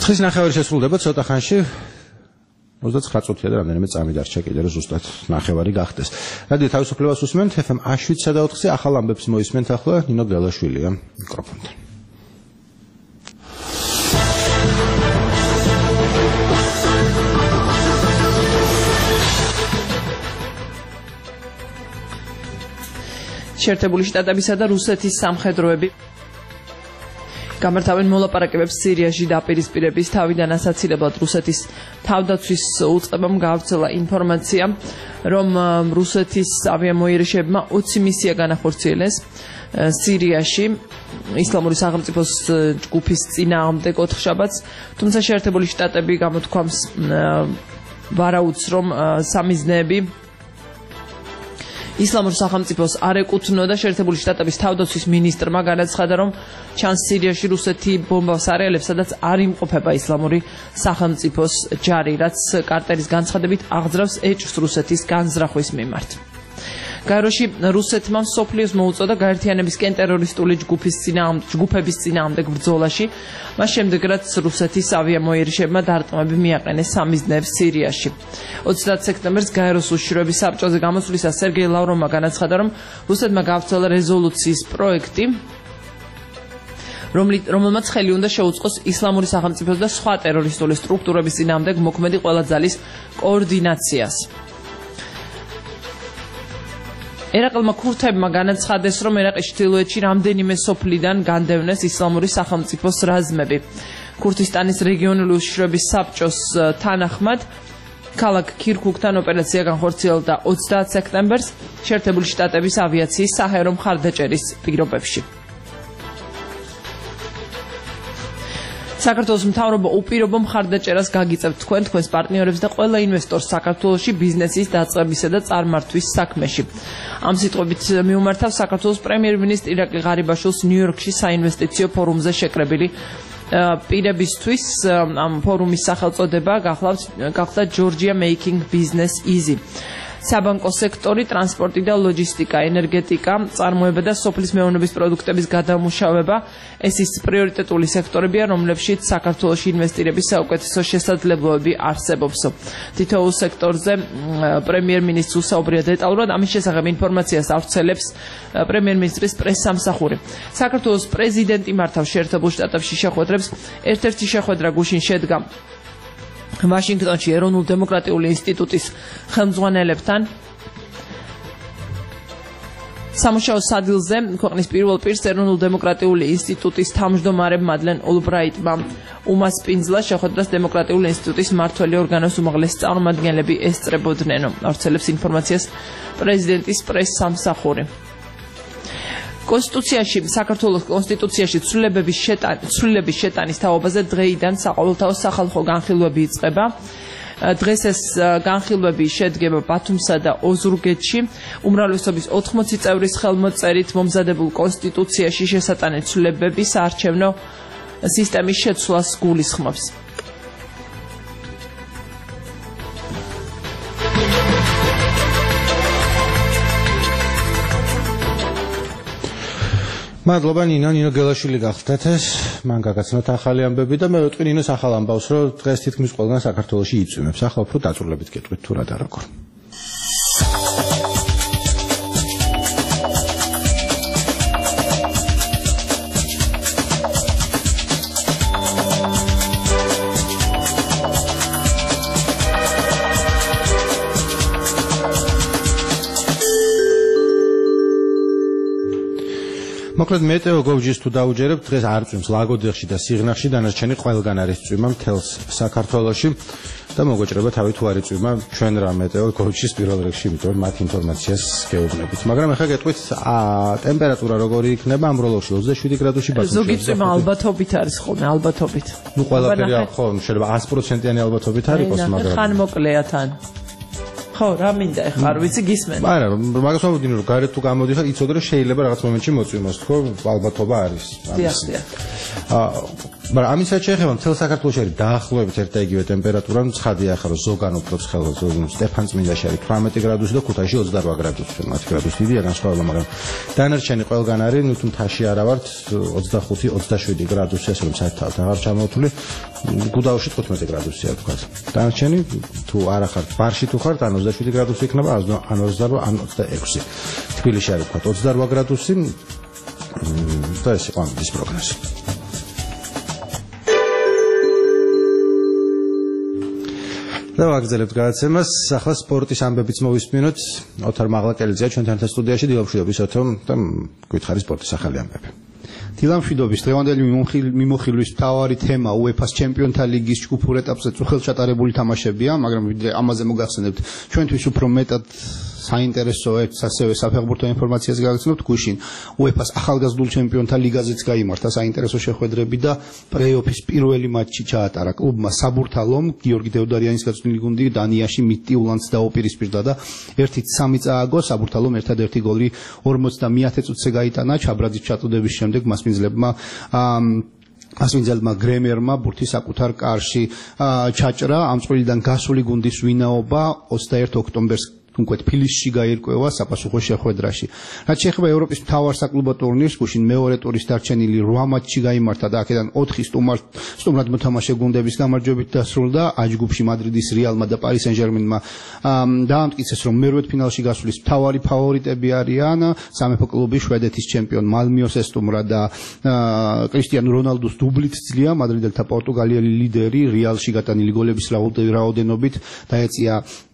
ცხის ნახევარი შესრულდება ცოტა ხანში. ოცდაცხრა წუთია და რამდენიმე წამი დარჩა კიდე რომ ზუსტად ნახევარი გახდეს. რადიო თავისუფლებას უსმენთ ეფ ემ შვიდ და ოთხი ახალ ამბებს მოისმენთ ახლა ნინო გელაშვილია მიკროფონთან. შეერთებული შტატებისა და რუსეთის სამხედროები გამართავენ მოლაპარაკებებს სირიაში დაპირისპირების თავიდან ასაცილებლად რუსეთის თავდაცვის უწყებამ გაავრცელა ინფორმაცია, რომ რუსეთის ავიამოიერიშებმა ოცი მისია განახორციელეს სირიაში ისლამური სახელმწიფოს ჯგუფის წინააღმდეგ ოთხშაბათს, თუმცა შეერთებული შტატები გამოთქვამს ვარაუდს, რომ სამიზნეები ისლამურ სახელმწიფოს არ ეკუთვნოდა. შეერთებული შტატების თავდაცვის მინისტრმა განაცხადა, რომ ჩანს სირიაში რუსეთი ბომბავს არეალებს, სადაც არ იმყოფება ისლამური სახელმწიფოს ჯარი, რაც კარტერის განცხადებით აღძრავს ეჭვს რუსეთის განზრახვის მიმართ. გაეროში რუსეთმა მსოფლიოს მოუწოდა გაერთიანებისკენ ტერორისტული ჯგუფის წინააღმდეგ ჯგუფების წინააღმდეგ ბრძოლაში, მას შემდეგ რაც რუსეთის ავიამოიერიშებმა დარტყმები მიაყენეს სამიზნეებს სირიაში. ოცდაათ სექტემბერს გაეროს უშიშროების საბჭოზე გამოსვლისას სერგეი ლავროვმა განაცხადა, რომ რუსეთმა გაავრცელა რეზოლუციის პროექტი, რომელმაც ხელი უნდა შეუწყოს ისლამური სახელმწიფოს და სხვა ტერორისტული სტრუქტურების წინააღმდეგ მოქმედი ყველა ძალის კოორდინაციას. ერაყელმა ქურთებმა განაცხადეს, რომ ერაყის ჩრდილოეთში რამდენიმე სოფლიდან განდევნეს ისლამური სახელმწიფოს რაზმები. ქურთისტანის რეგიონული უშიშროების საბჭოს თანახმად, ქალაქ ქირქუქთან ოპერაცია განხორციელდა ოცდაათ სექტემბერს შეერთებული შტატების ავიაციის საჰაერო მხარდაჭერის პირობებში. საქართველოს მთავრობა უპირობო მხარდაჭერას გაგიწევთ თქვენ, თქვენს პარტნიორებს და ყველა ინვესტორს საქართველოში ბიზნესის დაწყებისა და წარმართვის საქმეში. ამ სიტყვებით მიუმართავ საქართველოს პრემიერ-მინისტრ ირაკლი ღარიბაშვილს ნიუ-იორკში საინვესტიციო ფორუმზე შეკრებილი პირებისთვის. ამ ფორუმის სახელწოდება გახდა Georgia Making Business Easy. საბანკო სექტორი, ტრანსპორტი და ლოჯისტიკა, ენერგეტიკა, წარმოება და სოფლის მეურნეობის პროდუქტების გადამუშავება ეს ის პრიორიტეტული სექტორებია, რომლებშიც საქართველოში ინვესტირების საუკეთესო შესაძლებლობები არსებობს. თითოეულ სექტორზე პრემიერ-მინისტრს უსაუბრია დეტალურად, ამის შესახებ ინფორმაციას ავრცელებს პრემიერ-მინისტრის პრესსამსახური. საქართველოს პრეზიდენტი მართავს შეერთებულ შტატებში შეხვედრებს, ერთ-ერთი შეხვედრა გუშინ შედგა ვაშინგტონში ეროვნულ დემოკრატიული ინსტიტუტის ხელმძღვანელებთან. სამუშაო სადილზე ქვეყნის პირველ პირს ეროვნულ დემოკრატიული ინსტიტუტის თავმჯდომარე მადლენ ოლბრაიტმა უმასპინძლა შეხვედრას დემოკრატიული ინსტიტუტის მმართველი ორგანოს უმაღლესი წარმომადგენლები ესწრებოდნენ. ავრცელებს ინფორმაციას პრეზიდენტის პრესსამსახური. კონსტიტუციაში, საქართველოს კონსტიტუციაში ცვლილებების ცვლილების შეტანის თაობაზე დღეიდან საყოველთაო სახალხო განხილვები იწყება. დღეს ეს განხილვები შედგება ბათუმსა და ოზურგეთში. უმრავლესობის ოთხმოცი წევრის ხელმოწერით მომზადებულ კონსტიტუციაში შესატანილ ცვლილებების საარჩევნო სისტემის შეცვლას გულისხმობს. მადლობა ნინო, ნინო გელაშვილი გახდათ ეს. მან გაგაცნოთ ახალი ამბები და მე ვიტყვი ნინოს ახალ ამბავს, რომ დღეს თითქმის ყველგან საქართველოში იწვიმებს. ახლა უფრო დაწვრილებით გეტყვით თუ რა და როგორ. მოკლედ მეტეო გოვჯის თუ დაუჯერებთ, დღეს არ წვიმს ლაგოდეხში და სიღნაღში, დანარჩენი ყველგან არის წვიმა მთელს საქართველოში და მოგვეჭრება თავი თუ არ იწვიმა ჩვენ რა მეტეო გოვჯის პირველ რიგში, იმიტომ რომ მათ ინფორმაციას გეუბნებით. მაგრამ ახლა გეტყვით, ტემპერატურა როგორი იქნება ამ როლოში ოცდაშვიდი გრადუსი ბათუმში. ზოგი წვიმა ალბათობით არის ხოლმე, ალბათობით. ნუ ყველაფერი ხო, შეიძლება ას პროცენტიანი ალბათობით არ იყოს, მაგრამ ხან მოკლეა თან. ხო, რა მინდა ახლა, არ ვიცი გისმენ. არა, მაგას ვამბობდი, რომ გარეთ თუ გამოდიხარ, იცოდე რომ შეიძლება რაღაც მომენტში მოწვიმოს, თქო, ალბათობა არის. დიახ, დიახ. აა მაგრამ ამისაც შეეხება მთელ საქართველოში არის დაახლოებით ერთ და იგივე ტემპერატურა, ცხადია ახლა რომ ზოგან უფრო ცხელ, სტეფან წმინდაში არის თვრამეტი გრადუსი და ქუთაისში ოცდარვა გრადუსი, მათი გრადუსი დიდია განსხვავება, მაგრამ დანარჩენი ყველგან არის, ნუ თუ მთაში არა ვართ ოცდახუთი ოცდაშვიდი გრადუსი, ასე რომ საერთოდ აღარ ჩამოთვლი, გუდაოში თხუთმეტი გრადუსია თქვა. დანარჩენი თუ არა ხართ ბარში თუ ხართ, ან ოცდაშვიდი გრადუსი იქნება, ან ოცდარვა, ან ოცდაექვსი. თბილისში არის თქვა ოცდარვა გრადუსი. და ეს იყო ამის პროგნოზი. და ვაგრძელებთ გადაცემას. ახლა სპორტის ამბებიც მოვისმინოთ. ოთარ მაღლაკელიძეა ჩვენთან სტუდიაში. დილამშვიდობის ოთარ და გვითხარი სპორტის ახალი ამბები. დილამშვიდობის. დღევანდელი მიმოხილვის მთავარი თემა უეფა-ს ჩემპიონთა ლიგის ჯგუფურ ეტაპზე წუხელჩატარებული თამაშებია, მაგრამ ვიდრე ამაზე მოგახსენებთ, ჩვენთვის უფრო მეტად საინტერესო ერთს ასევე საფეხბურთო ინფორმაციას გაგაცნობთ გუშინ უეფა-ს ახალგაზრდულ ჩემპიონთა ლიგაზეც გაიმართა საინტერესო შეხვედრები და პლეი-ოფის პირველი მატჩი ჩაატარა კლუბმა საბურთალომ გიორგი დევდარიანის გაწვრთნილი გუნდი დანიაში მიტიულანს დაუპირისპირდა და ერთი სამი წააგო საბურთალომ ერთადერთი გოლი ორმოცდამეათე წუთზე გაიტანა ჩაბრაძის ჩაწოდების შემდეგ მასპინძლებმა ასვინძელმა გრემერმა ბურთი საკუთარ კარში ჩაჭრა ამ წვლილიდან გასული გუნდის ვინაობა ოცდაერთი ოქტომბერს თუნქეთ ფილისში გაირკვევა საპასუხო შეხვედრაში. რაც შეეხება ევროპის მთავარ საკლუბო ტურნირს, გუშინ მეორე ტურის დარჩენილი რვა მატჩი გაიმართა და აქედან ოთხი სტუმრად მოთამაშე გუნდების გამარჯვებით დასრულდა. ა ჯგუფში მადრიდის რეალმა და პარი სენ-ჟერმენმა დაამტკიცეს, რომ მერვედ ფინალში გასulis მთავარი ფავორიტები არიან სამეფო კლუბი შვედეთის ჩემპიონ მალმიოს ესტუმრა და კრისტიანო რონალდუს დუბლით ძლია მადრიდელთა პორტუგალიელი ლიდერი რეალში გატანილი გოლების რაოდენობით დაეწია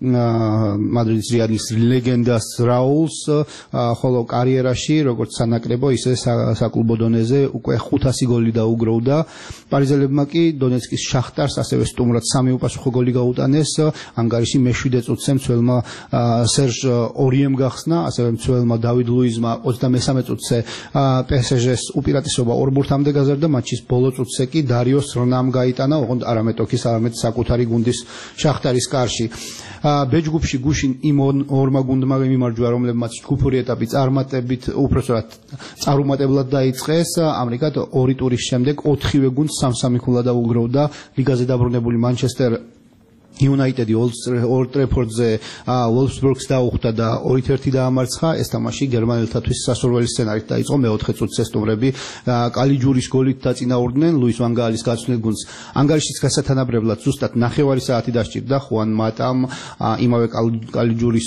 მადრიდის რეალის ლეგენდას რაულს, ხოლო კარიერაში როგორც სანაკრებო, ისე საკლუბო დონეზე უკვე ხუთასი გოლი დაუგროვდა. პარიზელებმა კი დონეცკის შახტარს ასევე სტუმრად სამი უპასუხო გოლი გაუტანეს. ანგარიში მეშვიდე წუთზე მცველმა სერჟ ორიემ გახსნა, ასევე მცველმა დავიდ ლუიზმა ოცდამესამე წუთზე პე ეს ჟეს უპირატესობა ორ ბურთამდე გაზარდა. მატჩის ბოლო წუთზე კი დარიოს რნამ გაიტანა, ოღონდ არამედ ოკის, არამედ საკუთარი გუნდის შახტარის კარში. ბე ჯგუფში გუშინ იმ ორმა გუნდმა მიმარჯვა, რომლებმაც ჯგუფური ეტაპი წარმატებით, უпроსტად წარუმატებლად დაიწყეს. ამრიგად ორი ტურის შემდეგ ოთხივე გუნდს სამ-სამი ქულა დაუგროვდა. ლიგაზე დაბრუნებული მანჩესტერ იუნაიტედი ოლდ ტრეფორდზე ვოლფსბურგს დაუხვდა და ორით ერთი დაამარცხა. ეს თამაში გერმანელთათვის სასურველი სცენარით დაიწყო. მეოთხე წუთზე სტუმრები კალიჯურის გოლით დაწინაურდნენ ლუის ვან გაალის გაწვრთნილ გუნდს. ანგარიშის გასათანაბრებლად ზუსტად ნახევარი საათი დასჭირდა ხუან მატამ იმავე კალიჯურის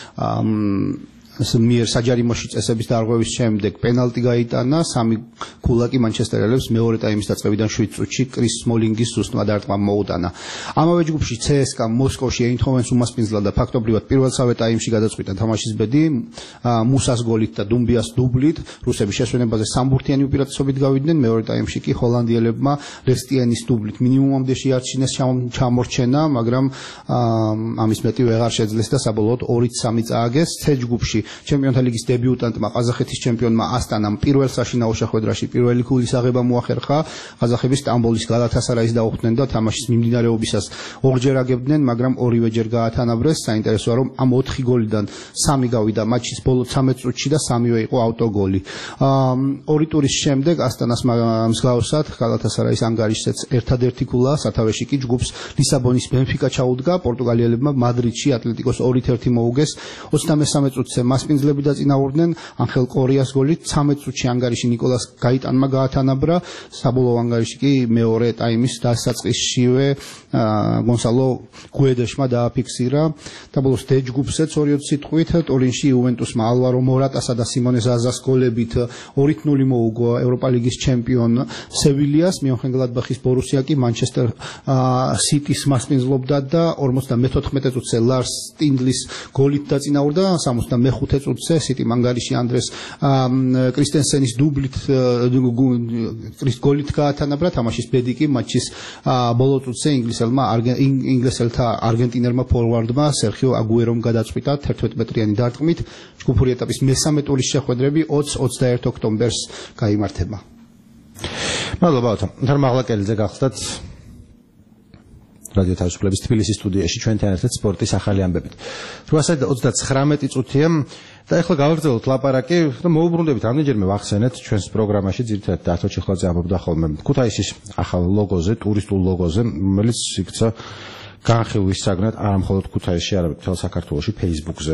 მიერ საჯარიმოში წესების დარღვევის შემდეგ პენალტი გაიტანა. სამი ქულა კი მანჩესტერელებს მეორე ტაიმის დაწყებიდან შვიდ წუთში კრის სმოლინგის ზუსტმა დარტყმა მოუტანა. ამავე ჯგუფში ცე ეს კა მოსკოვში ეინთჰოვენს უმასპინძლა და ფაქტობრივად პირველსავე ტაიმში გადაწყვიტა თამაშის ბედი მუსას გოლით და დუმბიას დუბლით. რუსების შესვენებაზე სამბურთიანი უპირატესობით გავიდნენ. მეორე ტაიმში კი ჰოლანდიელებმა რესტიანის დუბლით მინიმუმამდე შეარჩინეს ჩამორჩენა, მაგრამ ამის მეტი ვეღარ შეძლეს და საბოლოოდ ორით სამი წააგეს. ცე ჯგუფში ჩემპიონთა ლიგის დებიუტანტმა ყაზახეთის ჩემპიონმა ასტანამ პირველ საშინაო შეხვედრაში პირველი ქულის აღება მოახერხა. ყაზახები სტამბოლის გალათასარაის დაუხვდნენ და თამაშის მიმდინარეობისას ორჯერ აგებდნენ, მაგრამ ორივეჯერ გაათანაბრეს. საინტერესოა, რომ ამ ოთხი გოლიდან სამი გავიდა მატჩის ბოლო ცამეტ წუთში და სამივე იყო ავტოგოლი. ორი ტურის შემდეგ ასტანას მსგავსად გალათასარაის ანგარიშზეც ერთადერთი ქულა, სათავეში კი ჯგუფს ლისაბონის ბენფიკა ჩაუდგა. პორტუგალიელებმა მადრიდში ატლეტიკოს ორით ერთი მოუგეს. ოცდამესამე წუთზე მასპინძლები დაწინაურდნენ ანხელ კორიას გოლით. ცამეტ წუთში ანგარიში ნიკოლას გაიტანმა გაათანაბრა. საბოლოო ანგარიში კი მეორე ტაიმის დასაწყისშივე გონსალო გუედეშმა დააფიქსირა. და ბოლოს დე ჯგუფზეც ორი ოცი სიტყვით ტორინში იუვენტუსმა ალვარო მორატასა და სიმონე ზაზას გოლებით ორით ნული მოუგო ევროპა ლიგის ჩემპიონ სევილიას. მიონხენგლადბახის ბორუსია კი მანჩესტერ სიტის მასპინძლობდა და ორმოცდამეთოთხმეტე წუთზე ლარს სტინდლის გოლით დაწინაურდა. სამოცდამეხუთე წუთზე სიტი ანგარიში ანდრეს კრისტენსენის დუბლით გოლით გაათანაბრა. თამაშის ბედი კი მატჩის ბოლო წუთზე ინგლისელმა ინგლისელთა არგენტინელმა ფორვარდმა სერხიო აგუერომ გადაწყვიტა თერთმეტ მეტრიანი დარტყმით. ჯგუფური ეტაპის მესამე ტურის შეხვედრები ოცი ოცდაერთი ოქტომბერს გაიმართება. მადლობა ოთარ. თარ მაღლაკელიძე გახსდათ რადიო თავისუფლების თბილისის სტუდიაში ჩვენთან ერთად სპორტის ახალი ამბებით. რვასი და ოცდაცხრამეტი წუთია და ეხლა გავაგრძელოთ ლაპარაკი და მოუბრუნდებით ამდენჯერმე ვახსენეთ ჩვენს პროგრამაში ძირითადად დათო ჩიხლაძე ამბობდა ხოლმე ქუთაისის ახალ ლოგოზე, ტურისტულ ლოგოზე, რომელიც იქცა განხილვის საგნად არა მხოლოდ ქუთაისში, არამედ მთელ საქართველოში Facebook-ზე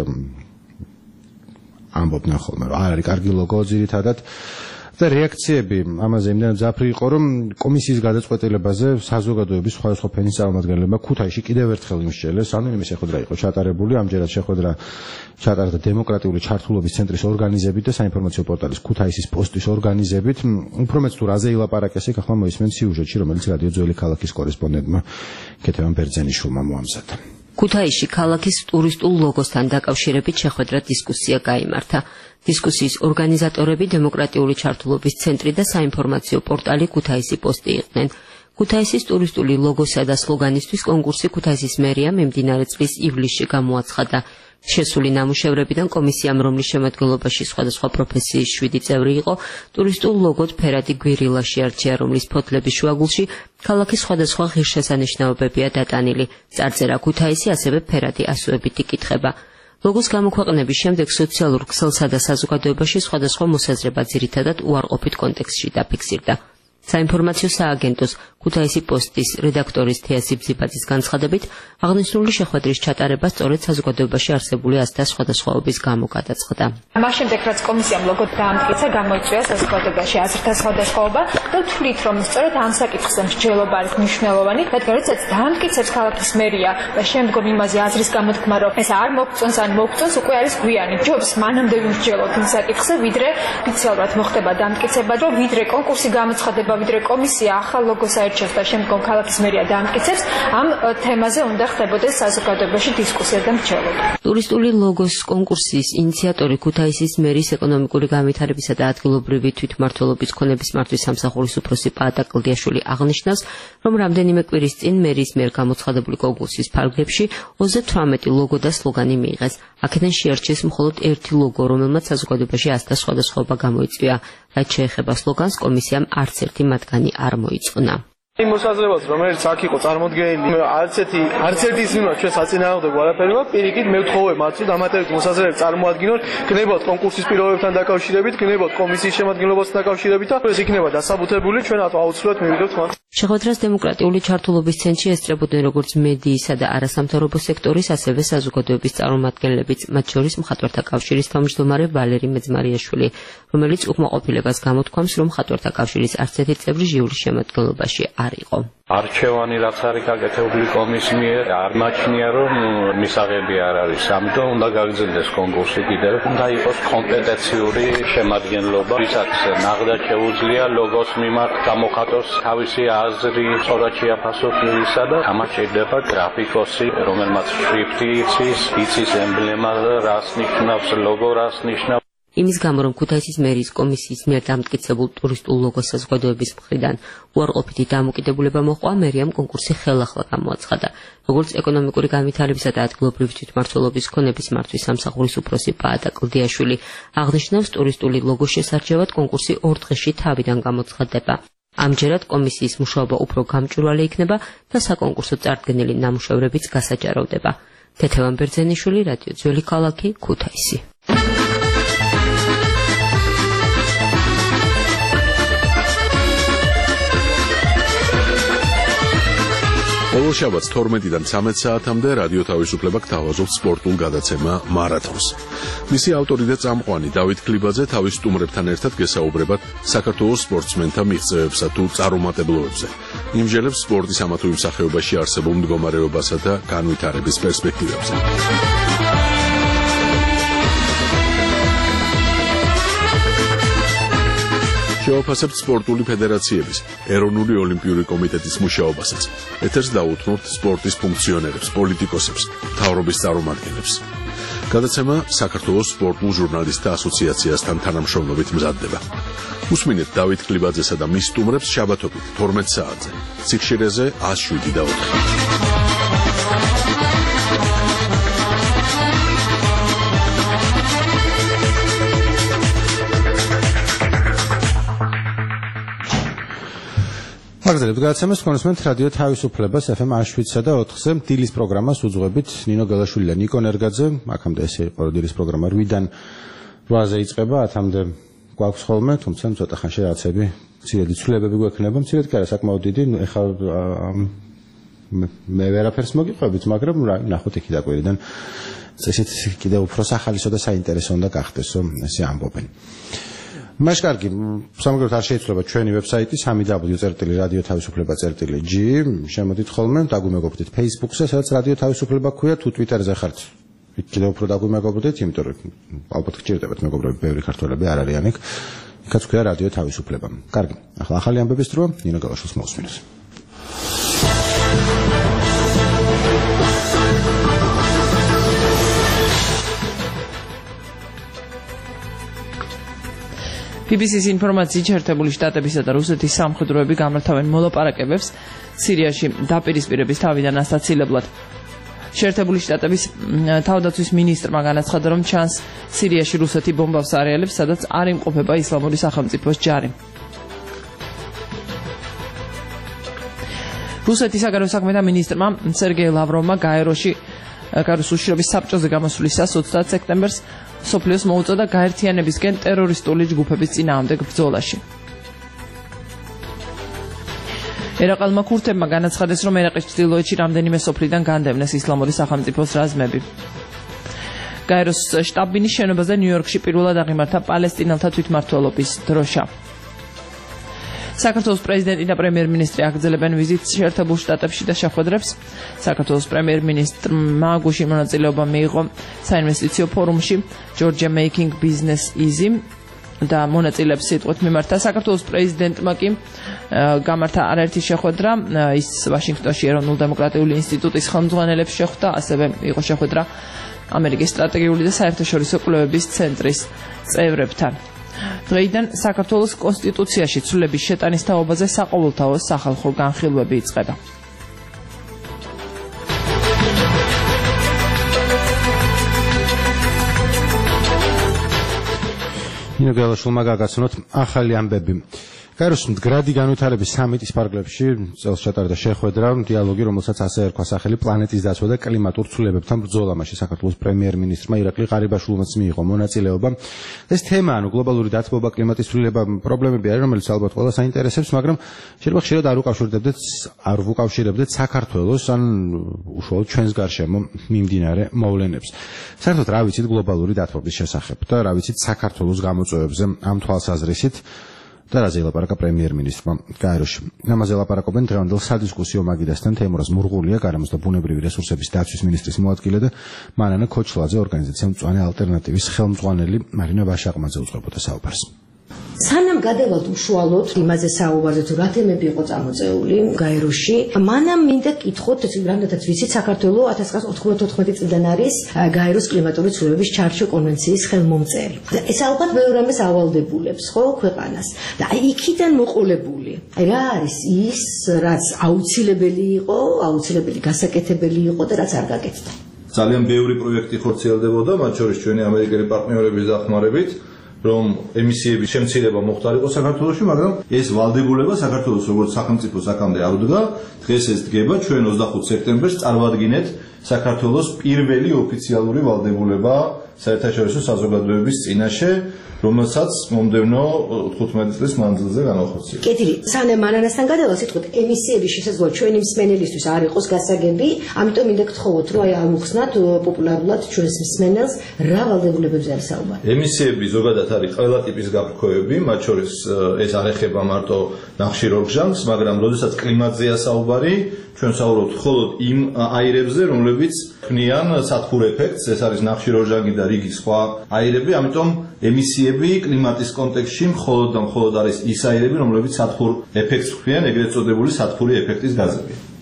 ამბობდნენ ხოლმე, რომ არ არის კარგი ლოგო ძირითადად და რეაქციები ამაზე იმდენად მძაფრი იყო, რომ კომისიის გადაწყვეტილებაზე საზოგადოების სხვადასხვა ფენის წარმომადგენლებმა ქუთაისში კიდევ ერთხელ იმსჯელეს, ანუ იმის შეხვედრა იყო ჩატარებული, ამჯერად შეხვედრა ჩატარდა დემოკრატიული ჩართულობის ცენტრის ორგანიზებით და საინფორმაციო პორტალის ქუთაისის პოსტის ორგანიზებით. უფრო მეც თუ რაზე ილაპარაკეს, იქ ახლა მოისმენთ სიუჟეტში, რომელიც რადიო ძველი ქალაქის კორესპონდენტმა კეთევან ბერძენიშვილმა მოამზადა. ქუთაისში ქალაქის ტურისტულ ლოგოსთან დაკავშირებით შეხვედრა დისკუსია გაიმართა. დისკუსიის ორგანიზატორები დემოკრატიული ჩართულობის ცენტრი და საინფორმაციო პორტალი ქუთაისი პოსტი იყვნენ. ქუთაისის ტურისტული ლოგოსა და სლოგანისთვის კონკურსი ქუთაისის მერიამ მიმდინარე წლის ივლისში გამოაცხადა. შესული ნამუშევრებიდან კომისიამ, რომლის შემადგენლობაში სხვადასხვა პროფესიის შვიდი წევრი იყო, ტურისტულ ლოგოდ ფერადი გვირილა შეარჩია, რომლის ფოთლების შუაგულში ქალაქის სხვადასხვა ღირსშესანიშნაობებია დატანილი. წარწერა ქუთაისი, ასევე ფერადი ასოებით იკითხება. ლოგოს გამოქვეყნების შემდეგ სოციალურ ქსელსა და საზოგადოებაში სხვადასხვა მოსაზრება ძირითადად უარყოფით კონტექსტში დაფიქსირდა. საინფორმაციო სააგენტოს ქუთაისი პოსტის რედაქტორის თეა სიბზიბაძის განცხადებით, აღნიშნული შეხვედრის ჩატარება სწორედ საზოგადოებაში არსებული აზრთა სხვადასხვაობის გამო გადაწყდა. მას შემდეგ, რაც კომისიამ ლოგო დაამტკიცა, გამოიწვია საზოგადოებაში აზრთა სხვადასხვაობა და ვთვლით, რომ სწორედ ამ საკითხზე მსჯელობა არის მნიშვნელოვანი, რადგან როდესაც დაამტკიცებს ქალაქის მერია და შემდგომ იმაზე აზრის გამოთქმა, რომ ეს არ მოგწონს ან მოგწონს, უკვე არის გვიანი. ჯობს მანამდე ვიმსჯელოთ იმ საკითხზე, ვიდრე ოფიციალურად მოხდება დამტკიცება, რომ ვიდრე კონკურსი გამოცხადება, ვიდრე კომისია ახალ ლოგოს აირჩევს და შემდგომ ქალაქის მერია დაამტკიცებს, ამ თემაზე უნდა ხდებოდეს საზოგადოებაში დისკუსია და მსჯელობა. ტურისტული ლოგოს კონკურსის ინიციატორი ქუთაისის მერის ეკონომიკური განვითარებისა და ადგილობრივი თვითმმართველობის ქონების მართვის სამსახურის უფროსი პაატა კლდიაშვილი აღნიშნავს, რომ რამდენიმე კვირის წინ მერის მიერ გამოცხადებული კონკურსის ფარგლებში ოცდათვრამეტი ლოგო და სლოგანი მიიღეს. აქედან შეარჩიეს მხოლოდ ერთი ლოგო, რომელმაც საზოგადოებაში აზრთა სხვადასხვაობა გამოიწვია. რაც შეეხება სლოგანს, კომისიამ არც ერთი მათგანი არ მოიწონა. იმ მოსაზრებას, რომელიც აქ იყო წარმოდგენილი, არც ერთი არც ერთი ის მიმართ ჩვენ საწინააღმდეგო არაფერი მაქვს, პირიქით მე ვთხოვე მათ, რომ დამატებითი მოსაზრებები წარმოადგინოთ, გნებოთ კონკურსის პირობებთან დაკავშირებით, გნებოთ კომისიის შემადგენლობასთან დაკავშირებით და ეს იქნება დასაბუთებული, ჩვენ აუცილებლად მივიდოთ მათ. შეხვედრას დემოკრატიული ჩართულობის ცენტრში ესწრებოდნენ როგორც მედიისა და არასამთავრობო სექტორის, ასევე საზოგადოების წარმომადგენლებიც, მათ შორის მხატვართა კავშირის თავმჯდომარე ვალერი მეძმარიაშვილი, რომელიც უკმაყოფილებას გამოთქვამს, რომ მხატვართა კავშირის არც ერთი წევრი ჟიურის შემადგენლობაში არ იყო. არჩევანი რაც არის გაკეთებული კომისიის მიერ, არ მაჩნია, რომ მისაღები არ არის. ამიტომ უნდა გაგრძელდეს კონკურსი კიდევ. უნდა იყოს კომპეტენციური შემადგენლობა, ვისაც ნაღდად შეუძლია ლოგოს მიმართ გამოხატოს თავისი აზრი, სწორად შეაფასოს მისა და ამას შეიძლება გრაფიკოსი, რომელმაც შრიფტი იცის, იცის ემბლემა, რას ნიშნავს ლოგო, რას ნიშნავს. იმის გამო, რომ ქუთაისის მერის კომისიის მიერ დამტკიცებულ ტურისტულ ლოგოს საზოგადოების მხრიდან უარყოფითი დამოკიდებულება მოჰყვა, მერიამ კონკურსი ხელახლა გამოაცხადა. როგორც ეკონომიკური განვითარებისა და ადგილობრივი თვითმმართველობის ქონების მართვის სამსახურის უფროსი პაატა კლდიაშვილი აღნიშნავს, ტურისტული ლოგოს შესარჩევად კონკურსი ორ დღეში თავიდან გამოცხადდება. ამჯერად კომისიის მუშაობა უფრო გამჭვირვალე იქნება და საკონკურსო წარდგენილი ნამუშევრებიც გასაჯაროვდება. თეთევან ბერძენიშვილი, რადიო ძველი ქალაქი, ქუთაისი. ყოველ შაბათს თორმეტიდან ცამეტ საათამდე რადიო თავისუფლება გთავაზობს სპორტულ გადაცემა მარათონს. მისი ავტორი და წამყვანი დავით კლიბაძე თავის სტუმრებთან ერთად გესაუბრებათ საქართველოს სპორტსმენთა მიღწევებსა თუ წარუმატებლობებზე. იმსჯელებს სპორტის ამა თუ იმ სახეობაში არსებულ მდგომარეობასა და განვითარების პერსპექტივებზე. შევაფასებთ სპორტული ფედერაციების, ეროვნული ოლიმპიური კომიტეტის მუშაობასაც. ეთერს დაუთმობთ სპორტის ფუნქციონერებს, პოლიტიკოსებს, მთავრობის წარმომადგენლებს. გადაცემა საქართველოს სპორტულ ჟურნალისტთა ასოციაციასთან თანამშრომლობით მზადდება. უსმინეთ დავით კლიბაძესა და მის სტუმრებს შაბათობით თორმეტ საათზე. სიხშირეზე ას შვიდი და ოთხი. მაგზელებთ გადაცემას კონსმენტ რადიო თავისუფლებას ეფ ემ შვიდსა და ოთხზე დილის პროგრამას უძღვებით ნინო გელაშვილი და ნიკო ნერგაძე. აქამდე ესე იყო დილის პროგრამა რვიდან რვაზე იწყება, ათამდე გვაქვს ხოლმე, თუმცა ცოტა ხანში რაღაცები მცირედი ცვლილებები გვექნება, მცირედ კი არა, საკმაოდ დიდი. ეხლა მე ვერაფერს მოგიყვებით, მაგრამ რა ნახოთ იქი დაკვირიდან წესით კიდევ უფრო სახალისო და საინტერესო უნდა გახდესო, ესე ამბობენ. მაშ კარგი, სამაგერად არ შეიცვლება ჩვენი ვებსაიტი სამი დაბლიუ წერტილი რადიო თავისუფლება წერტილი ჯი, შემოდით ხოლმე, დაგვიმეგობრდით Facebook-ზე, სადაც რადიო თავისუფლება ქვია, თუ Twitter-ზე ხართ. კიდევ უფრო დაგვიმეგობრდით, იმიტომ რომ ალბათ გჭირდებათ მეგობრები, ბევრი ქართველები არ არიან იქ. იქაც ქვია რადიო თავისუფლება. კარგი, ახლა ახალი ამბების დრო, ნინო გელაშვილს მოусმინოს. ბი ბი სის ინფორმაციით შეერთებული შტატებისა და რუსეთის სამხედროები გამართავენ მოლაპარაკებებს სირიაში დაპირისპირების თავიდან ასაცილებლად. შეერთებული შტატების თავდაცვის მინისტრმა განაცხადა, რომ ჩანს სირიაში რუსეთი ბომბავს არეალებს, სადაც არ იმყოფება ისლამური სახელმწიფოს ჯარი. რუსეთის საგარეო საქმეთა მინისტრმა სერგეი ლავროვმა გაეროში გაეროს უშიშრობის საბჭოზე გამოსვლისას ოცდაათ სექტემბერს სოფლიოს მოუწოდა გაერთიანებისკენ ტერორისტული ჯგუფების წინააღმდეგ ბრძოლაში. ერაყელმა ქურთებმა განაცხადეს, რომ ერაყის ჩრდილოეთში რამდენიმე სოფლიდან განდევნეს ისლამური სახელმწიფოს რაზმები. გაეროს შტაბ-ბინის შენობაზე ნიუ-იორკში პირველად აღიმართა პალესტინელთა თვითმმართველობის დროშა. საქართველოს პრეზიდენტი და პრემიერ-მინისტრი აგრძელებენ ვიზიტს შეერთებულ შტატებში და შეხვედრებს. საქართველოს პრემიერ-მინისტრმა გუშინ მონაწილეობა მიიღო საინვესტიციო ფორუმში Georgia Making Business Easy და მონაწილეებს სიტყვით მიმართა. საქართველოს პრეზიდენტმა კი გამართა არაერთი შეხვედრა, ის ვაშინგტონში ეროვნულ დემოკრატიული ინსტიტუტის ხელმძღვანელებს შეხვდა, ასევე იყო შეხვედრა ამერიკის სტრატეგიული და საერთაშორისო კვლევების ცენტრის წევრებთან. დღეიდან საქართველოს კონსტიტუციაში ცვლილების შეტანის თაობაზე საყოველთაო სახალხო განხილვები იწყება. ნინო გელაშვილმა გაგაცნოთ ახალი ამბები. გაეროს მდგრადი განვითარების სამიტის პარკლებში წელს ჩატარდა შეხვედრა, დიალოგი, რომელსაც ასე ერქვა სახელი პლანეტის დაცვა და კლიმატურ ცვლილებებთან ბრძოლა. მაშინ საქართველოს პრემიერ-მინისტრმა ირაკლი ყარიბაშვილმაც მიიღო მონაწილეობა. ეს თემა, ანუ გლობალური დათბობა, კლიმატის ცვლილება, პრობლემები არის, რომელიც ალბათ ყველას აინტერესებს, მაგრამ შეიძლება ხშირად არ უკავშირდებდეთ, არ ვუკავშირებდეთ საქართველოს ან უშუალოდ ჩვენს გარშემო მიმდინარე მოვლენებს. საერთოდ რა ვიცით გლობალური დათბობის შესახებ და რა ვიცით საქართველოს გამოწვევებზე ამ თვალსაზრისით და რაზე ელაპარაკა პრემიერ-მინისტრმა გაეროში. ამაზე ელაპარაკობენ დღევანდელ სადისკუსიო მაგიდასთან თემურაზ მურღულია, გარემოს და ბუნებრივი რესურსების დაცვის მინისტრის მოადგილე და მანანა ქოჩლაძე, ორგანიზაცია მწვანე ალტერნატივის ხელმძღვანელი. მარინა ვაშაყმაძე უწყებოდა საუბარს. სანამ გადავალთ უშუალოდ იმაზე საუბარზე, თუ რა თემები იყო წამოწეული გაეროში, მანამ მინდა კითხოთ, რამდენადაც ვიცით, საქართველოს ათას ცხრაასა ოთხმოცდაოთხმეტი წლიდან არის გაეროს კლიმატური ცვლილებების ჩარჩო კონვენციის ხელმომწერი. ეს ალბათ ბევრ რამეს ავალდებულებს, ხო, ქვეყანას. და აი იქიდან მოყოლებული. აი რა არის ის, რაც აუცილებელი იყო, აუცილებელი გასაკეთებელი იყო და რაც არ გაკეთდა. ძალიან ბევრი პროექტი ხორციელდებოდა, მათ შორის ჩვენი ამერიკელი პარტნიორების დახმარებით, რომ ემისიების შემცირება მოხდარიყო საქართველოში, მაგრამ ეს ვალდებულება საქართველოს როგორც სახელმწიფოს აქამდე არ უდგა. დღეს ეს დგება, ჩვენ ოცდახუთ სექტემბერს წარვადგინეთ საქართველოს პირველი ოფიციალური ვალდებულება საერთაშორისო საზოგადოების წინაშე, რომელსაც მომდევნო თხუთმეტი წლის მანძილზე განახორციელებს. კეთილი, სანამ მანანასთან გადავალ, სიტყვით ემისიების შესაძლოა ჩვენი მსმენელისთვის არ იყოს გასაგები, ამიტომ მინდა გთხოვოთ, რომ აი ამოხსნათ პოპულარულად ჩვენს მსმენელს რა ვალდებულებებზე არის საუბარი. ემისიები ზოგადად არის ყველა ტიპის გაფრქვევები, მათ შორის ეს არ ეხება მარტო ნახშირორჟანგს, მაგრამ როდესაც კლიმატზეა საუბარი, ჩვენ საუბრობთ მხოლოდ იმ აირებზე, რომლებიც ქმნიან სათბურ ეფექტს, ეს არის ნახშირორჟანგი და რიგი სხვა აირები, ამიტომ ემისიები კლიმატის კონტექსტში მხოლოდ და მხოლოდ არის ის აირები, რომლებიც სათბურ ეფექტს ქმნიან, ეგრეთ წოდებული სათბური ეფექტის გაზები.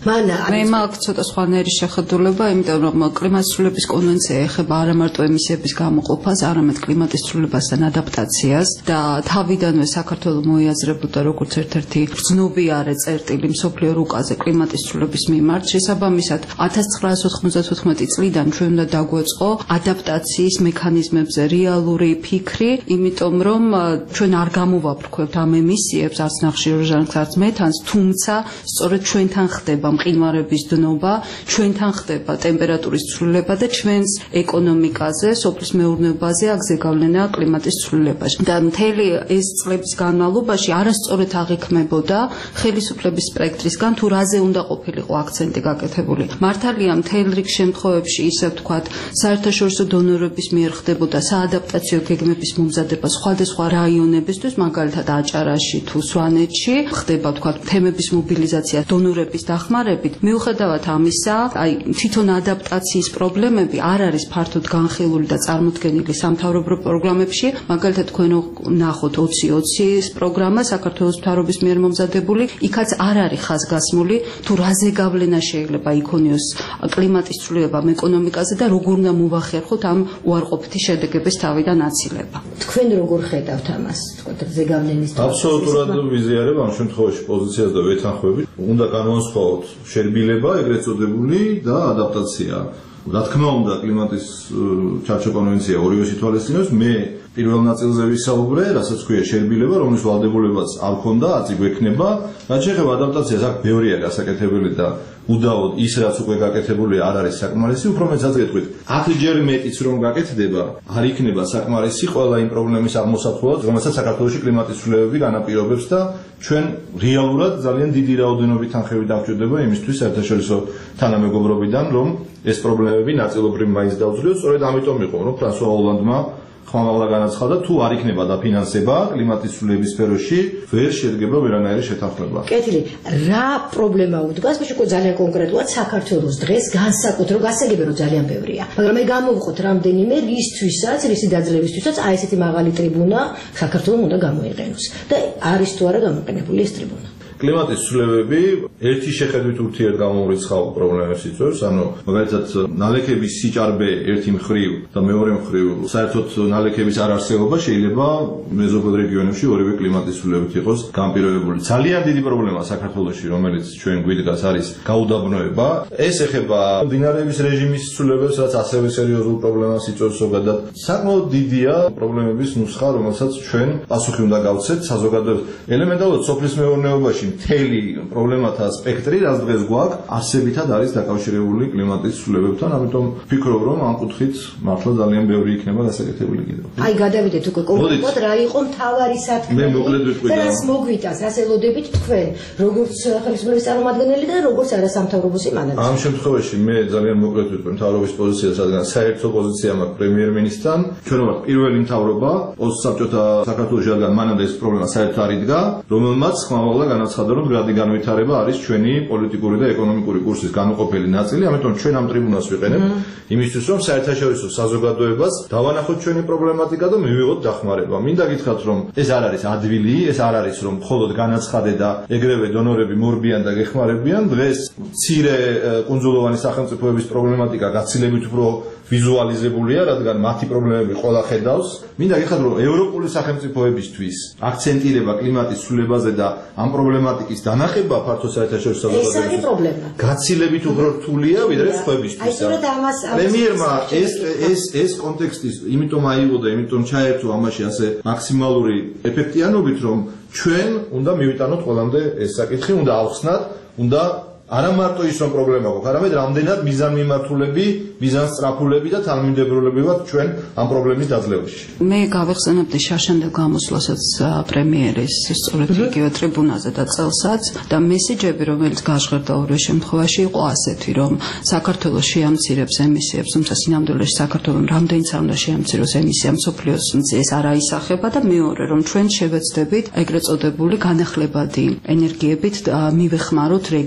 მან მე მაქვს ცოტა სხვანაირი შეხედულება, იმიტომ რომ კლიმატის ცვლილების კონვენცია ეხება არა მარტო ემისიების გამოყოფას, არამედ კლიმატის ცვლილებასთან ადაპტაციას და თავიდანვე საქართველო მოიაზრებოდა როგორც ერთ-ერთი გრძნობიარე წერტილი მსოფლიო რუკაზე კლიმატის ცვლილების მიმართ. შესაბამისად, ათას ცხრაას ოთხმოცდათოთხმეტი წლიდან ჩვენ უნდა დაგვეწყო ადაპტაციის მექანიზმებზე რეალური ფიქრი, იმიტომ რომ ჩვენ არ გამოვაფრქვევთ ამ ემისიებს, არც ნახშირორჟანგს, არც მეთანს, თუმცა სწორედ ჩვენთან ხდება მყინვარების დნობა, ჩვენთან ხდება ტემპერატურის ცვლილება და ჩვენს ეკონომიკაზე, სოფლის მეურნეობაზე აქ ზეგავლენა კლიმატის ცვლილებაში. და მთელი ეს წლების განმავლობაში არასწორად აღიქმებოდა ხელისუფლების სპექტრისგან თუ რაზე უნდა ყოფილიყო აქცენტი გაკეთებული. მართალია მთელ რიგ შემთხვევებში ისე ვთქვათ, საერთაშორისო დონორების მიერ ხდებოდა საადაპტაციო გეგმების მომზადება სხვადასხვა რაიონებისთვის, მაგალითად აჭარაში თუ სვანეთში ხდება ვთქვათ თემების მობილიზაცია დონორების დახმარებით. მიუხედავად ამისა, აი თვითონ ადაპტაციის პრობლემები არ არის ფართოდ განხილული და წარმოდგენილი სამთავრობო პროგრამებში, მაგალითად თქვენ ნახოთ ოცი ოცის პროგრამა საქართველოს მთავრობის მიერ მომზადებული, იქაც არ არის ხაზგასმული თუ რაზე გავლენა შეიძლება იქონიოს კლიმატის ცვლილებამ ეკონომიკაზე და როგორ უნდა მოვახერხოთ ამ უარყოფითი შედეგების თავიდან აცილება. თქვენ როგორ ხედავთ ამას, თქვათ ზეგავლენის აბსოლუტურად ვიზიარებ ამ შემთხვევაში პოზიციას და ვეთანხმებით. უნდა განვასხვაოთ შერბილება, ეგრეთ წოდებული და ადაპტაცია. რა თქმა უნდა, კლიმატის ჩარჩო კონვენცია ორივე სიტუაციას მე პირველ ნაწილზე ვისაუბრე, რასაც ქვია შერბილება, რომლის ვალდებულებაც არ ქონდა, აწი გვექნება. რაც შეეხება ადაპტაციას, აქ ბევრია გასაკეთებელი და უდაოდ ის რაც უკვე გაკეთებული არ არის საკმარისი, უფრო მეცაც გეტყვით. ათ ჯერ მეტიც რომ გაკეთდება, არ იქნება საკმარისი ყველა იმ პრობლემის აღმოსახველად, რომელსაც საქართველოში კლიმატის ცვლილებები განაპირობებს და ჩვენ რეალურად ძალიან დიდი რაოდენობით თანხები დაგვჭირდება იმისთვის საერთაშორისო თანამეგობრობიდან, რომ ეს პრობლემები ნაწილობრივ მაინც დავძლიოთ. სწორედ ამიტომ იყო, რომ ფრანსუა ოლანდმა ხმამაღლა განაცხადა, თუ არ იქნება დაფინანსება კლიმატის ცვლილების სფეროში, ვერ შედგება ვერანაირი შეთანხმება. კეთილი, რა პრობლემა უდგას? მე უკვე ძალიან კონკრეტულად საქართველოს დღეს განსაკუთრებულად გასაგები რომ ძალიან ბევრია. მაგრამ მე გამოვყოთ რამდენიმე რისთვისაც, რისი დაძლევისთვისაც აი ესეთი მაღალი ტრიბუნა საქართველოს უნდა გამოიყენოს. და არის თუ არა გამოყენებული ეს ტრიბუნა? კლიმატის ცვლილებები ერთი შეხედვით ურთიერთგამოურიცხავ პრობლემებს იწვევს, ანუ მაგალითად ნალექების სიჭარბე ერთი მხრივ და მეორე მხრივ საერთოდ ნალექების არარსებობა შეიძლება მეზობელ რეგიონებში ორივე კლიმატის ცვლილებებით იყოს განპირობებული. ძალიან დიდი პრობლემა საქართველოში, რომელიც ჩვენ გვიდგას, არის გაუდაბნოება. ეს ეხება მდინარეების რეჟიმის ცვლილებებს, რაც ასევე სერიოზულ პრობლემას იწვევს ზოგადად. საკმაოდ დიდია პრობლემების ნუსხა, რომელსაც ჩვენ პასუხი უნდა გავცეთ საზოგადოებას. ელემენტარულად სოფლის მეურნეობაში მთელი პრობლემათა სპექტრი, რაც დღეს გვაქვს, არსებითად არის დაკავშირებული კლიმატის ცვლილებებთან, ამიტომ ვფიქრობ, რომ ამ კუთხით მართლა ძალიან ბევრი იქნება გასაკეთებელი კიდევ. აი, გადავიდეთ უკვე კონკრეტულად რა იყო მთავარი სათქმელი. მე მოკლედ ვიტყვი და რას მოგვიტანს, რას ელოდებით თქვენ, როგორც ხელისუფლების წარმომადგენელი და როგორც არასამთავრობო სიმანად. ამ შემთხვევაში მე ძალიან მოკლედ ვიტყვი მთავრობის პოზიციას, რადგან საერთო პოზიცია მაქვს პრემიერ-მინისტრთან. ჩვენ ვართ პირველი მთავრობა პოსტსაბჭოთა საქართველოში, რადგან მანამდე ეს პრობლემა საერთოდ არ იდგა, რომელმაც ხმამაღლა განაცხადა, რომ გრადი განვითარება არის ჩვენი პოლიტიკური და ეკონომიკური კურსის განუყოფელი ნაწილი, ამიტომ ჩვენ ამ ტრიბუნას ვიყენებთ იმისთვის, რომ საერთაშორისო საზოგადოებას დავანახოთ ჩვენი პრობლემატიკა და მივიღოთ დახმარება. მინდა გითხრათ, რომ ეს არ არის ადვილი, ეს არ არის რომ მხოლოდ განაცხადე და ეგრევე დონორები მორბიან და გეხმარებიან. დღეს მცირე კუნძულოვანი სახელმწიფოების პრობლემატიკა გაცილებით უფრო ვიზუალიზებულია, რადგან მათი პრობლემები ყველა ხედავს. მინდა გითხრათ, რომ ევროპული სახელმწიფოებისთვის აქცენტირება კლიმატის ცვლილებაზე და ამ პრობლემატიკის დანახება ფართო საერთაშორისო საზოგადოებაში. ეს არის პრობლემა. გაცილებით უფრო რთულია, ვიდრე სხვებისთვის. აი, სწორედ ამას პრემიერმა ეს ეს ეს კონტექსტი იმიტომ აიღო და იმიტომ ჩაერთო ამაში ასე მაქსიმალური ეფექტიანობით, რომ ჩვენ უნდა მივიტანოთ ყველამდე ეს საკითხი, უნდა ავხსნათ, უნდა არა მარტო ის რომ პრობლემა გვაქვს, არამედ რამდენად მიზანმიმართულები, მიზანსწრაფულები და თანმიმდევრულები ვართ ჩვენ ამ პრობლემის დაძლევაში. მე გავეხსენებდი შარშანდელ გამოსვლასაც პრემიერის სწორედ იგივე ტრიბუნაზე და წელსაც და მესიჯები, რომელიც გაჟღერდა ორივე შემთხვევაში იყო ასეთი, რომ საქართველოს შეამცირებს ემისიებს, თუმცა სინამდვილეში საქართველოს რამდენიც არ უნდა შეამციროს ემისია მსოფლიოს ეს არ აისახება და მეორე, რომ ჩვენ შევეცდებით ეგრეთ წოდებული განახლებადი ენერგიებით მივეხმაროთ რეგიონს.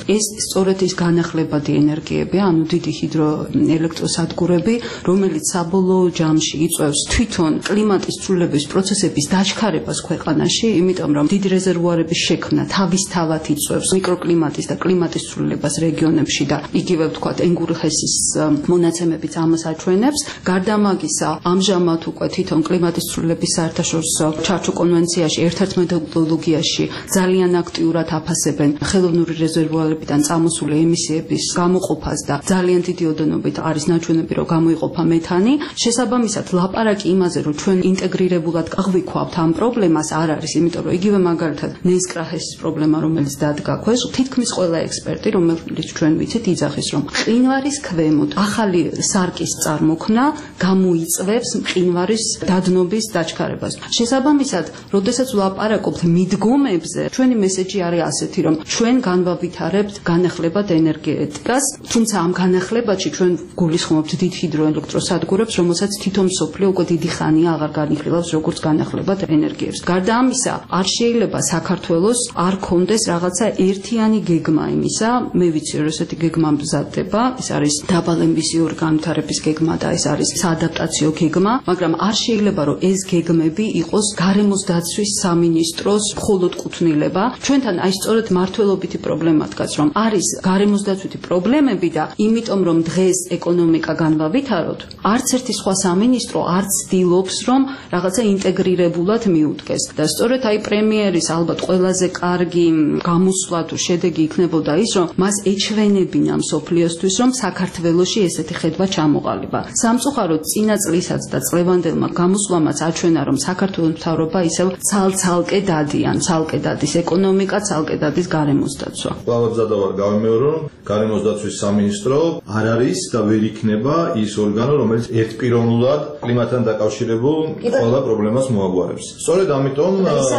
ეს სწორედ ის განახლებადი ენერგიებია, ანუ დიდი ჰიდროელექტროსადგურები, რომელიც საბოლოო ჯამში იწვევს თვითონ კლიმატის ცვლილების პროცესების დაჩქარებას ქვეყანაში, იმიტომ რომ დიდი რეზერვუარების შექმნა თავისთავად იწვევს მიკროკლიმატის და კლიმატის ცვლილებას რეგიონებში და იგივე ვთქვათ ენგურხესის მონაცემებიც ამას აჩვენებს. გარდა ამისა, ამჟამად უკვე თვითონ კლიმატის ცვლილების საერთაშორისო ჩარჩო კონვენციაში ერთ-ერთ მეთოდოლოგიაში ძალიან აქტიურად აფასებენ ხელოვნური რეზერვუარებიდან წამოსული ემისიების გამოყოფას და ძალიან დიდი ოდენობით არის ნაჩვენები, რომ გამოიყოფა მეთანი. შესაბამისად, ლაპარაკი იმაზე, რომ ჩვენ ინტეგრირებულად აღვიქვავთ ამ პრობლემას, არ არის, იმიტომ რომ იგივე მაგალითად ნესკრახესის პრობლემა, რომელიც დადგა ქვეშ, თითქმის ყველა ექსპერტი, რომელიც ჩვენ ვიცით, იძახის, რომ მყინვარის ქვემოთ ახალი სარკის წარმოქმნა გამოიწვევს მყინვარის დადნობის დაჩქარებას. შესაბამისად, როდესაც ვლაპარაკობთ მიდგომებზე, ჩვენი მესეჯი არის ასეთი, რომ ჩვენ განვავითარებთ განახლებად ენერგეტიკას, თუმცა ამ განახლებაში ჩვენ გულისხმობთ დიდ ჰიდროელექტროსადგურებს, რომელსაც თვითონ მსოფლიო უკვე დიდი ხანია აღარ განიხილავს როგორც განახლებად ენერგიებს. გარდა ამისა, არ შეიძლება საქართველოს არ ქონდეს რაღაცა ერთიანი გეგმა იმისა, მე ვიცი რომ ესეთი გეგმა მზადდება, ეს არის დაბალ ემისიური განვითარების გეგმა და ეს არის საადაპტაციო გეგმა, მაგრამ არ შეიძლება რომ ეს გეგმები იყოს გარემოს დაცვის სამინისტროს მხოლოდ კუთვნილება. ჩვენთან აი სწორედ მართლობითი პრობლემა დგას, რომ არის გარემოს დაცვითი პრობლემები და იმიტომ რომ დღეს ეკონომიკა განვავითაროთ, არც ერთი სხვა სამინისტრო არ ცდილობს რომ რაღაცა ინტეგრირებულად მიუდგეს. და სწორედ აი პრემიერის ალბათ ყველაზე კარგი გამოსვლა თუ შედეგი იქნებოდა ის, რომ მას ეჩვენებინა მსოფლიოსთვის, რომ საქართველოში ესეთი ხედვა ჩამოყალიბა. სამწუხაროდ წინა წლისაც და წლევანდელმა გამოსვლამაც აჩვენა, რომ საქართველოს მთავრობა ისევ ცალ-ცალკე დადიან, ცალკე დადის ეკონომიკა, ცალკე დადის გარემოს დაცვა. კლავაბზადა ვარ გავიმეორო, რომ გარემოს დაცვის სამინისტრო არ არის და ვერ იქნება ის ორგანო, რომელიც ერთპიროვნულად კლიმატთან დაკავშირებულ ყველა პრობლემას მოაგვარებს. სწორედ ამიტომ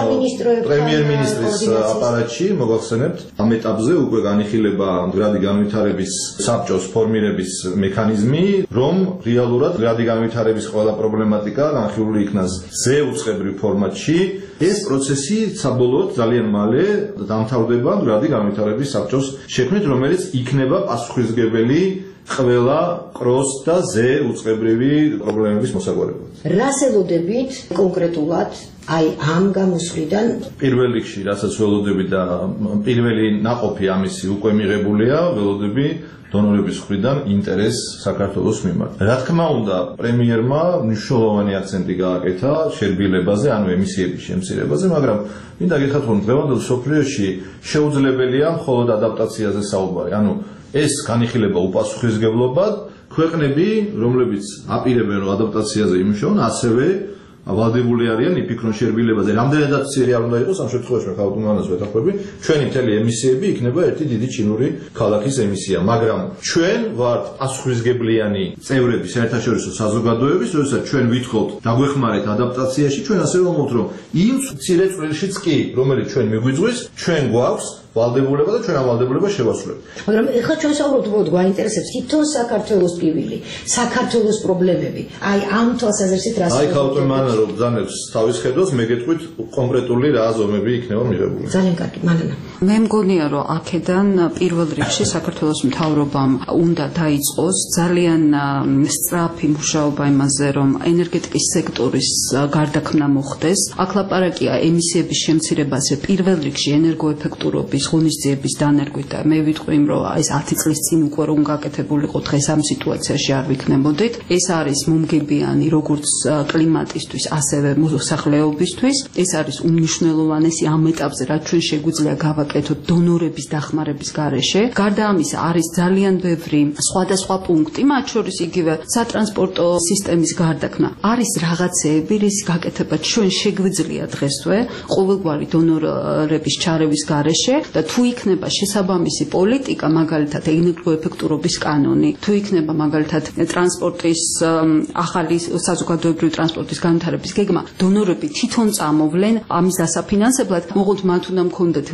პრემიერ-მინისტრის აპარატში მოგახსენებთ, ამ ეტაპზე უკვე განიხილება მდგრადი განვითარების საბჭოს ფორმირების მექანიზმი, რომ რეალურად მდგრადი განვითარების ყველა პრობლემატიკა განხილული იქნას ზეუწყებრივ ფორმატში. ეს პროცესი საბოლოოდ ძალიან მალე დამთავრდება მდგრადი განვითარების საბჭოს შექმნით, რომელიც იქნება პასუხისმგებელი ყველა კროს და ზე უწყებრივი პრობლემების მოსაგვარებლად. რას ელოდებით კონკრეტულად აი ამ გამოსვლიდან? პირველ რიგში, რასაც ველოდები და პირველი ნაყოფი ამისი უკვე მიღებულია, ველოდები დონორების მხრიდან ინტერესს საქართველოს მიმართ. რა თქმა უნდა, პრემიერმა მნიშვნელოვანი აქცენტი გააკეთა შერბილებაზე, ანუ ემისიების შემცირებაზე, მაგრამ მინდა გითხრათ, რომ დღევანდელ მსოფლიოში შეუძლებელია მხოლოდ ადაპტაციაზე საუბარი. ანუ ეს განიხილება უპასუხისმგებლობად, ქვეყნები, რომლებიც აპირებენ რომ ადაპტაციაზე იმუშაონ, ასევე ვალდებული არიან იფიქრონ შერბილებაზე. რამდენადაც მცირე არ უნდა იყოს, ამ შემთხვევაში მე ხავთ უმანას ვეთანხმები, ჩვენი მთელი ემისიები იქნება ერთი დიდი ჩინური ქალაქის ემისია, მაგრამ ჩვენ ვართ პასუხისმგებლიანი წევრები საერთაშორისო საზოგადოების, როდესაც ჩვენ ვითხოვთ დაგვეხმარეთ ადაპტაციაში, ჩვენ ასე ვამბობთ, რომ იმ მცირე წვლილშიც კი, რომელიც ჩვენ მიგვიძღვის, ჩვენ გვაქვს ვალდებულება და ჩვენ ამ ვალდებულებას შევასრულებთ. მაგრამ ეხლა ჩვენ საუბრობთ, რომ გვაინტერესებს თვითონ საქართველოს ტკივილი, საქართველოს პრობლემები. აი ამ თვალსაზრისით რას აი ხავტო მანა რომ ბრძანებს თავის ხედავს, მე გეტყვით კონკრეტული რა ზომები იქნება მიღებული. ძალიან კარგი, მანანა. მე მგონია რომ აქედან პირველ რიგში საქართველოს მთავრობამ უნდა დაიწყოს ძალიან სწრაფი მუშაობა იმაზე, რომ ენერგეტიკის სექტორის გარდაქმნა მოხდეს. აქ ლაპარაკია ემისიების შემცირებაზე პირველ რიგში ენერგოეფექტურობის ღონისძიების დანერგვით და მე ვიტყვი იმ რომ ეს ათი წლის წინ უკვე რომ გაკეთებულიყო დღეს ამ სიტუაციაში არ ვიქნებოდით. ეს არის მომგებიანი როგორც კლიმატისთვის, ასევე მოსახლეობისთვის. ეს არის უმნიშვნელოვანესი ამ ეტაპზე, რაც ჩვენ შეგვიძლია გავაკეთოთ დონორების დახმარების გარეშე. გარდა ამისა, არის ძალიან ბევრი სხვადასხვა პუნქტი, მათ შორის იგივე სატრანსპორტო სისტემის გარდაქმნა. არის რაღაცეები, რის გაკეთება ჩვენ შეგვიძლია დღესვე ყოველგვარი დონორების ჩარევის გარეშე და თუ იქნება შესაბამისი პოლიტიკა, მაგალითად ენერგოეფექტურობის კანონი, თუ იქნება მაგალითად ტრანსპორტის ახალი საზოგადოებრივი ტრანსპორტის განვითარების გეგმა, დონორები თვითონ წამოვლენ ამის დასაფინანსებლად, მოყოლთ მათ უნდა მქონდეთ ასეთი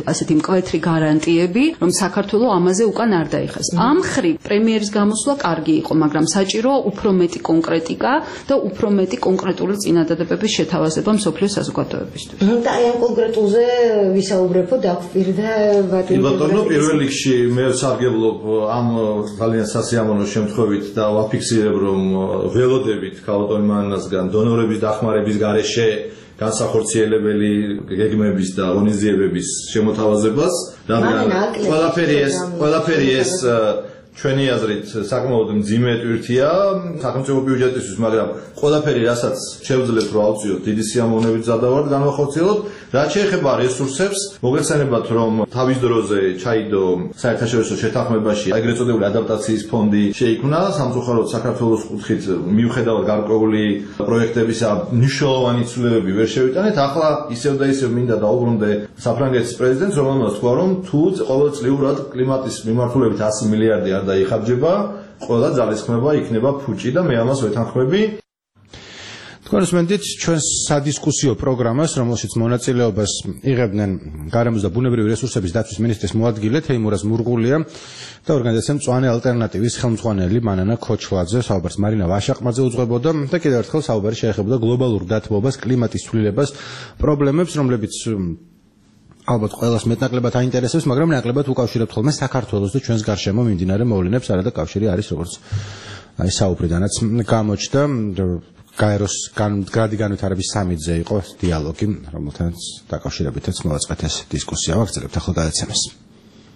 მკვეთრი გარანტიები, რომ საქართველოს ამაზე უკან არ დაიხეს. ამ ხრივ პრემიერის გამოსვლა კარგი იყო, მაგრამ საჭიროა უფრო მეტი კონკრეტიკა და უფრო მეტი კონკრეტული წინადადებების შეთავაზება მსოფლიო საზოგადოებისთვის. და აი ამ კონკრეტულზე ვისაუბრებო დაგვირდა ბატონო. ბატონო, პირველ რიგში მე სარგებლობ ამ ძალიან სასიამოვნო შემთხვევით და ვაფიქსირებ, რომ ველოდებით ქალბატონი მანასგან დონორების დახმარების გარეშე განსახორციელებელი გეგმების და ღონისძიებების შემოთავაზებას, რადგან ყველაფერი ეს ყველაფერი ეს ჩვენი აზრით საკმაოდ მძიმე ტვირთია სახელმწიფო ბიუჯეტისთვის, მაგრამ ყველაფერი, რასაც შევძლებთ რომ ავწიოთ, დიდი სიამოვნებით ზადავართ განვახორციელოთ. რაც შეეხება რესურსებს, მოგეხსენებათ, რომ თავის დროზე ჩაიდო საერთაშორისო შეთანხმებაში ეგრეთ წოდებული ადაპტაციის ფონდი შეიქმნა სამწუხაროდ საქართველოს კუთხით მიუხედავად გარკვეული პროექტებისა მნიშვნელოვანი ცვლილებები ვერ შევიტანეთ. ახლა ისევ და ისევ მინდა დაუბრუნდე საფრანგეთის პრეზიდენტს, რომელმაც თქვა, რომ თუ ყოველწლიურად კლიმატის მიმართულებით ასი მილიარდი არ დაიხარჯება, ყველა ძალისხმევა იქნება ფუჭი და მე ამას ვეთანხმები. თქვენს მენდით ჩვენს სადისკუსიო პროგრამას, რომელშიც მონაწილეობას იღებდნენ გარემოს და ბუნებრივი რესურსების დაცვის მინისტრის მოადგილე თეიმურაზ მურღულია და ორგანიზაცია მწვანე ალტერნატივის ხელმძღვანელი მანანა ქოჩლაძე. საუბარს მარინა ვაშაყმაძე უძღვებოდა და კიდევ ერთხელ საუბარი შეეხებოდა გლობალურ დათბობას, კლიმატის ცვლილებას, პრობლემებს, რომლებიც ალბათ ყველას მეტნაკლებად აინტერესებს, მაგრამ ნაკლებად უკავშირებთ ხოლმე საქართველოს და ჩვენს გარშემო მიმდინარე მოვლენებს, არადა კავშირი არის, როგორც აი საუბრიდანაც გამოჩნდა. გაეროს მდგრადი განვითარების სამიტზე იყო დიალოგი, რომელთანაც დაკავშირებითაც მოვაწყეთ ეს დისკუსია. ვაგრძელებთ ახლა გადაცემას.